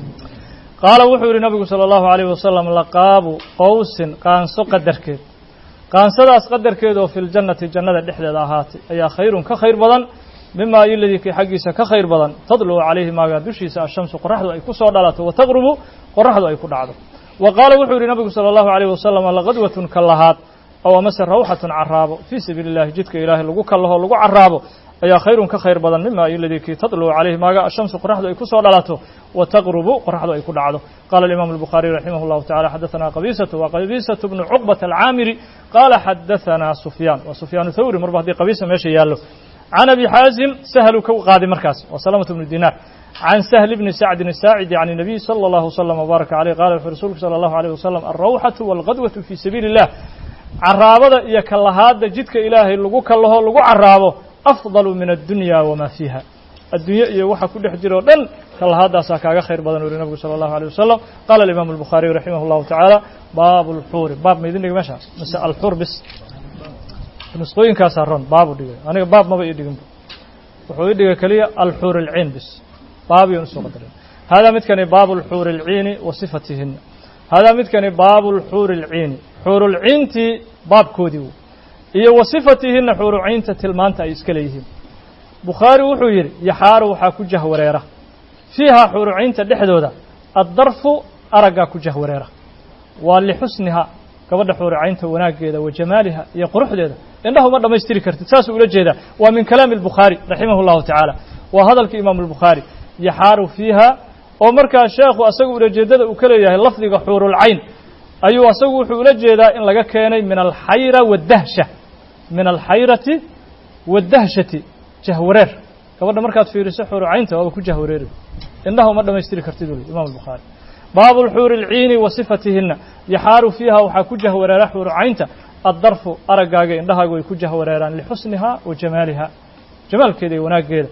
qaala wuxuu yidhi nabigu sala allahu calayhi wasalam laqaabu qowsin qaanso qadarkeed qaansadaas qadarkeed oo fil jannati jannada dhexdeeda ahaatay ayaa khayrun ka khayr badan mima iladii kii xaggiisa ka khayr badan tadlucu calayhi maaga dushiisa ashamsu qoraxdu ay ku soo dhalato wa taqrubu qoraxdu ay ku dhacdo wa qaala wuxuu yidhi nabigu sala allahu calayhi wasalam laqadwatun kallahaad aw amase rawxatun caraabo fii sabiili illahi jidka ilaahay lagu kallaho lagu caraabo ayaa khayrun ka khayr badan mima iladii kii tadlucu calayhi maaga ashamsu qoraxdu ay ku soo dhalato wa taqrubu qoraxdu ay ku dhacdo qaala alimaamu albukhaariy raximah allahu tacala xadathana qabiisatu wa qabiisatu bnu cuqbata alcaamiri qaala xadathana sufyaan wa sufyaanu thawri marba haddii qabiisa meesha yaallo عن أبي حازم سهل كقاضي مركز وسلمة بن دينار عن سهل بن سعد الساعدي عن النبي صلى الله وسلم وبارك عليه قال في رسولك صلى الله عليه وسلم الروحة والغدوة في سبيل الله عرابة يكالهاد جدك إلهي لقوك الله لقو عرابه أفضل من الدنيا وما فيها الدنيا يوحى كل حجر ودن كالله هذا ساكاغ خير بدن النبي صلى الله عليه وسلم. قال الإمام البخاري رحمه الله تعالى باب الحور باب ما يدني ماشى بس الحور بس نسقين كاسرون باب دي أنا باب ما بيديهم وحول دي كلية الحور العين بس باب ينسق هذا متكن باب الحور العين وصفتهن هذا متكن باب الحور العين حور العين تي باب كوديو هي وصفتهن حور عين تلمانتا إسكليهم بخاري وحوير يحار وحاكو جهوريرة فيها حور عين تدحدودا الضرف أرقا كجهوريرة ولحسنها قبل حور عين وناقيدا وجمالها يقرح ذا إنه مرة ما يشتري كرت تساس ولا جيدا ومن كلام البخاري رحمه الله تعالى وهذا الإمام البخاري يحار فيها ومركا الشيخ وأسقوا ولا جيدا وكليه اللفظ حور العين أيوة أسقوا ولا جيدا إن لقى كان من الحيرة والدهشة من الحيرة والدهشة جهورير قبل مركات في رسح حور عينته أو كجهورير إنه مرة ما يشتري كرت ذا الإمام البخاري باب الحور العين وصفتهن يحار فيها وحاكو جهورير حور عينته الضرف أرقاقي إنها يكون جهوريران لحسنها وجمالها جمال كذا وناقيد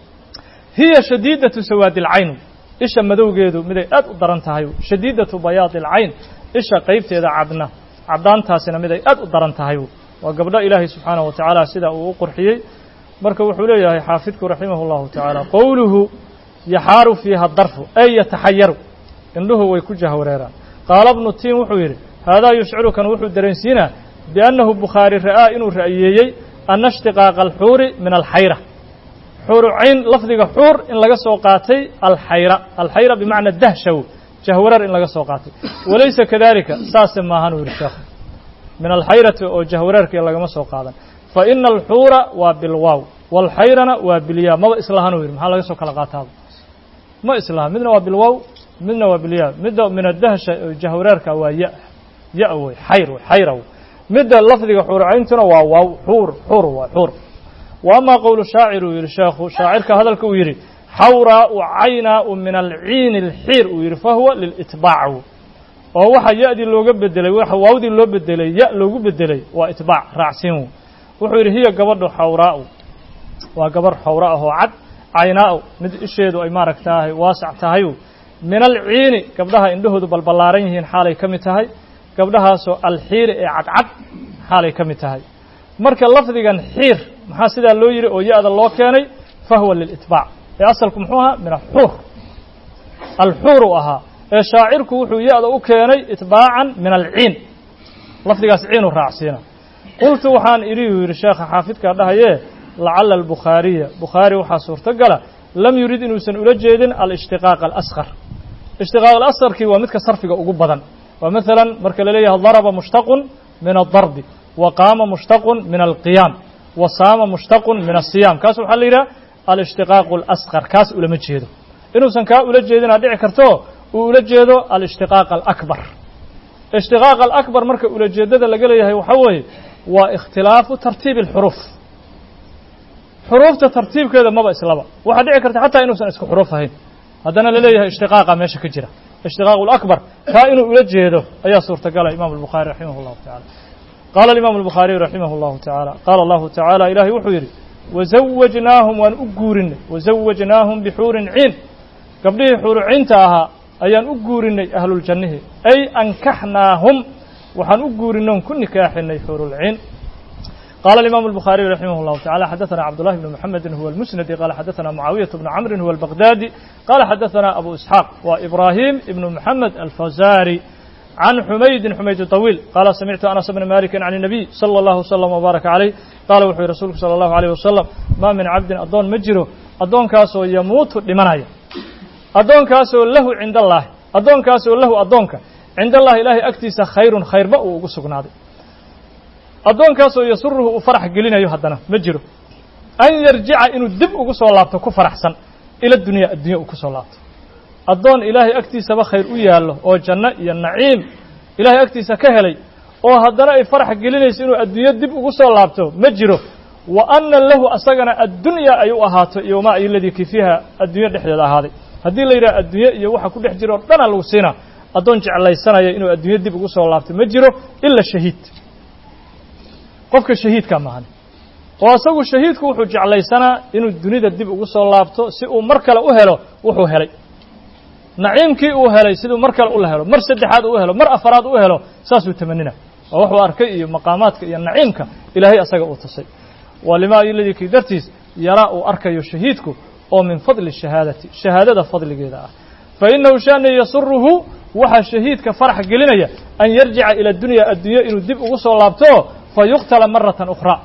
هي شديدة سواد العين إيش مدو قيدو مدي أد درنتهايو شديدة بياض العين إيش قيبت إذا عبنا عبدان تاسنا مدي أد درنتهايو وقبل إلهي سبحانه وتعالى سيدا وقرحيي مركب حوليه حافظك رحمه الله تعالى قوله يحار فيها الضرف أي يتحير إنه ويكون جهوريران قال ابن التيم وحويري هذا يشعر كان وحو درنسينا بأنه بخاري رأى إنه رأيي أن اشتقاق الحور من الحيرة حور عين لفظك حور إن لقى سوقاتي الحيرة الحيرة بمعنى الدهشة جهورر إن لقى سوقاتي وليس كذلك ساس ما هنو الشيخ من الحيرة أو جهورر كي لقى سوقاتا فإن الحور وبالواو والحيرة وبالياء ما إصلاح نوير ما لقى سوقات هذا ما إصلاح منه وبالواو منه وبالياء من الدهشة جهورر كوايا يأوي حير حيرو مدى اللفظ حور عينتنا واو حور حور وحور وأما قول الشاعر يرشاخ شاعر كهذا الكويري حوراء وعيناء من العين الحير وير فهو للإتباع وهو حيأدي اللو قبدلي وحواودي اللو بدلي يألو قبدلي وإتباع رعسينه وحير هي قبر حوراء وقبر حوراء هو عد عيناء مد إشيد وإمارك تاهي واسع تاهيو من العين قبلها إنده بالبلارين حالي كم تاهي قبلها سو الحير عد حالي كم تاهي marka lafdigan xiir maxaa sida loo yiri oo yaada loo keenay fahwa lil itbaa ee asalku muxuu ahaa min al-hur al-hur aha ee shaacirku wuxuu yaada u keenay itbaacan min al-ciin lafdigaas ciin u raacsiina qultu waxaan iri yiri sheekh xaafidka dhahaye la'alla al-bukhari bukhari waxa suurta gala lam yurid inuu san ula jeedin al-ishtiqaq al-asghar ishtiqaq al-asghar ki waa midka sarfiga ugu badan waa midalan marka la leeyahay daraba mushtaqun min ad-darb وقام مشتق من القيام وصام مشتق من الصيام كاس waxa la yiraahdaa al-ishtiqaq al-asghar kaas ula ma jeedo inuu san ka ula jeedina dhici karto uu ula jeedo al-ishtiqaq al-akbar ishtiqaq al-akbar marka ula jeedada laga leeyahay waxa weeye waa ikhtilaafu tartiib al-huruf hurufta tartiibkeeda maba islaba waxa dhici karta hatta inuu san isku huruf ahayn hadana la leeyahay ishtiqaqa meesha ka jira ishtiqaq al-akbar ka inuu ula jeedo ayaa suurta galay imaam al-bukhari rahimahullah ta'ala قال الإمام البخاري رحمه الله تعالى قال الله تعالى إلهي وحيري وزوجناهم وأنأجورن وزوجناهم بحور عين قبله حور عين تاها أي أنأجورن أهل الجنة أي أنكحناهم وحنأجورنهم كن نكاحن حور العين قال الإمام البخاري رحمه الله تعالى حدثنا عبد الله بن محمد هو المسند قال حدثنا معاوية بن عمرو هو البغدادي قال حدثنا أبو إسحاق وإبراهيم بن محمد الفزاري عن حميد حميد طويل قال سمعت أنس بن مالك عن النبي صلى الله وسلم وبارك عليه قال وحي رسولك صلى الله عليه وسلم ما من عبد أضون مجره أضون كاسو يموت لمنايا أضون كاسو له عند الله أضون كاسو له أضونك عند الله إلهي أكتس خير خير بأو وقصقنا هذا أضون كاسو يسره وفرح قلنا يهدنا مجره أن يرجع إنه الدب وقصوا الله كفر أحسن إلى الدنيا الدنيا وقصوا الله أضون إلهي أكتسب خير ويا الله أو جنة يا النعيم إلهي أكتسب كهلي أو هدنا فرح قلنا يسينو الدنيا دب وقصوا الله مجره وأن له أسجنا الدنيا أيها يوم الذي كفيها الدنيا دحية هذه هذه اللي يرى الدنيا يوحى كل حجرة دنا لو سنا أضون جعل السنة إنه الدنيا دب وقصوا الله مجره إلا الشهيد قفك الشهيد كمان وأسوي الشهيد كوحو جعلي سنة إنه الدنيا الدب وصل لابته سئو مركل أهله وحو هلي نعيم كي أهله سئو مركل أهله مر سد حاد أهله مر أفراد أهله ساسو تمنينا وحو أركي مقامات النعيمك إلهي أسقى أتصي ولما الذي كدرتيس يرى أركي شهيدك أو من فضل الشهادة شهادة فضل جدا فإنه شأن يسره وحى الشهيد كفرح قلنا أن يرجع إلى الدنيا الدنيا إنه الدب وصل لابته فيقتل مرة أخرى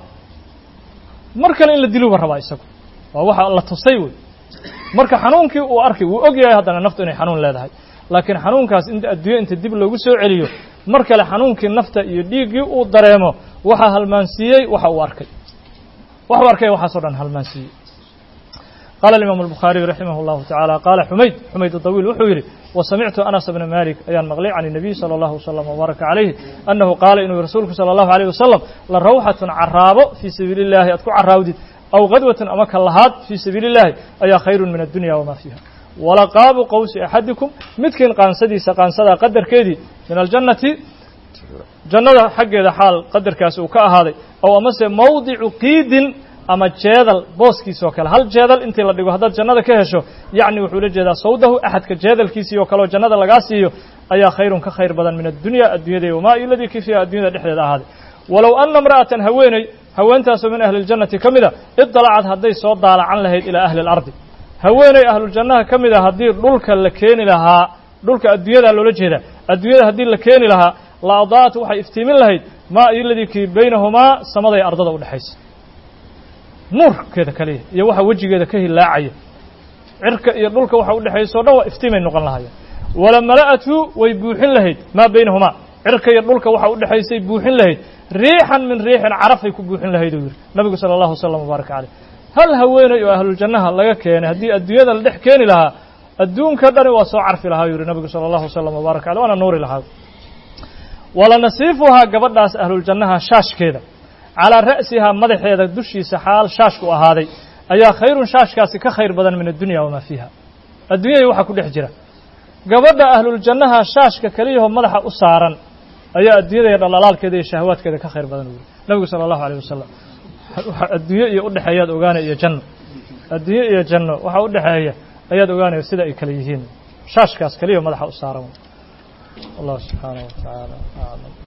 مركل إلا دلوا بالربايسك ووحى الله تصيب مرك حنونك وأركي وأجي هذا نفط إنه حنون لا ده لكن حنونك أنت الدنيا أنت الدب لو جسوا عليه مركل حنونك النفط يديجي وضريمه وحى هالمنسية وحى واركي وحى واركي وحى صرنا هالمنسية قال الإمام البخاري رحمه الله تعالى قال حميد حميد الطويل وحويري وسمعت أنس بن مالك أيان مغلي عن النبي صلى الله وسلم وبارك عليه أنه قال إنه رسولك صلى الله عليه وسلم لروحة عرابة في سبيل الله أتكو عراودي أو غدوة أمك اللهات في سبيل الله أي خير من الدنيا وما فيها ولقاب قوس أحدكم متكن قانسدي سقانسدا قدر كيدي من الجنة جنة حق هذا حال قدر كاسو كهذا أو أمس موضع قيد أما جادل بوسكيس وكلا هل جادل أنت اللي تقول هذا الجنة كهشوا يعني وحول جدا صوده أحد كجادل كيسي وكلا الجنة لقاسيه أي خير كخير بدن من الدنيا الدنيا دي وما الذي كيفها الدنيا دحية هذا ولو أن امرأة هويني هوينتها من أهل الجنة كمدة اطلعت هذه صوت على عن لهيد إلى أهل الأرض هويني أهل الجنة كمدة هدير دولك اللكين لها دولك الدنيا لولجهدا الدنيا هدير اللكين لها لا أضاءت وحي افتيمين لهيد ما الذي كي بينهما سمضي أرضه ودحيس نور كذا كليه يا waxa wajigeeda ka hilaacay cirka iyo dhulka waxa u dhaxayso dhaw iftiimay noqon lahaayeen wala malaatu way buuxin lahayd ma baynahuma cirka iyo dhulka waxa u dhaxaysay buuxin lahayd riixan min riixin carafay ku buuxin lahayd uu nabiga sallallahu alayhi wasallam baraka kaleey hal haweenay oo ahlul jannaha laga keenay hadii adduunyada la dhex keeni lahaa adduunka dhani waa soo carfi lahaa uu nabiga sallallahu alayhi wasallam baraka kaleey wana nuuri lahaa wala nasiifuha gabadhaas ahlul jannaha shaashkeeda على رأسها مدحيدا دشي سحال شاشك وهذا أيا خير شاش كاسي كخير بدن من الدنيا وما فيها الدنيا يوحى كل حجرة قبض أهل الجنة شاش ككليهم مدح أسارا أيا الدنيا يضلال كذا شهوات كذا كخير بدن النبي صلى الله عليه وسلم الدنيا يقول حياة أغاني يا جنة الدنيا يا جنة وحقول حياة أياد أغاني وسيدة كليهين شاش كاس كليهم مدح أسارا الله سبحانه وتعالى أعلم.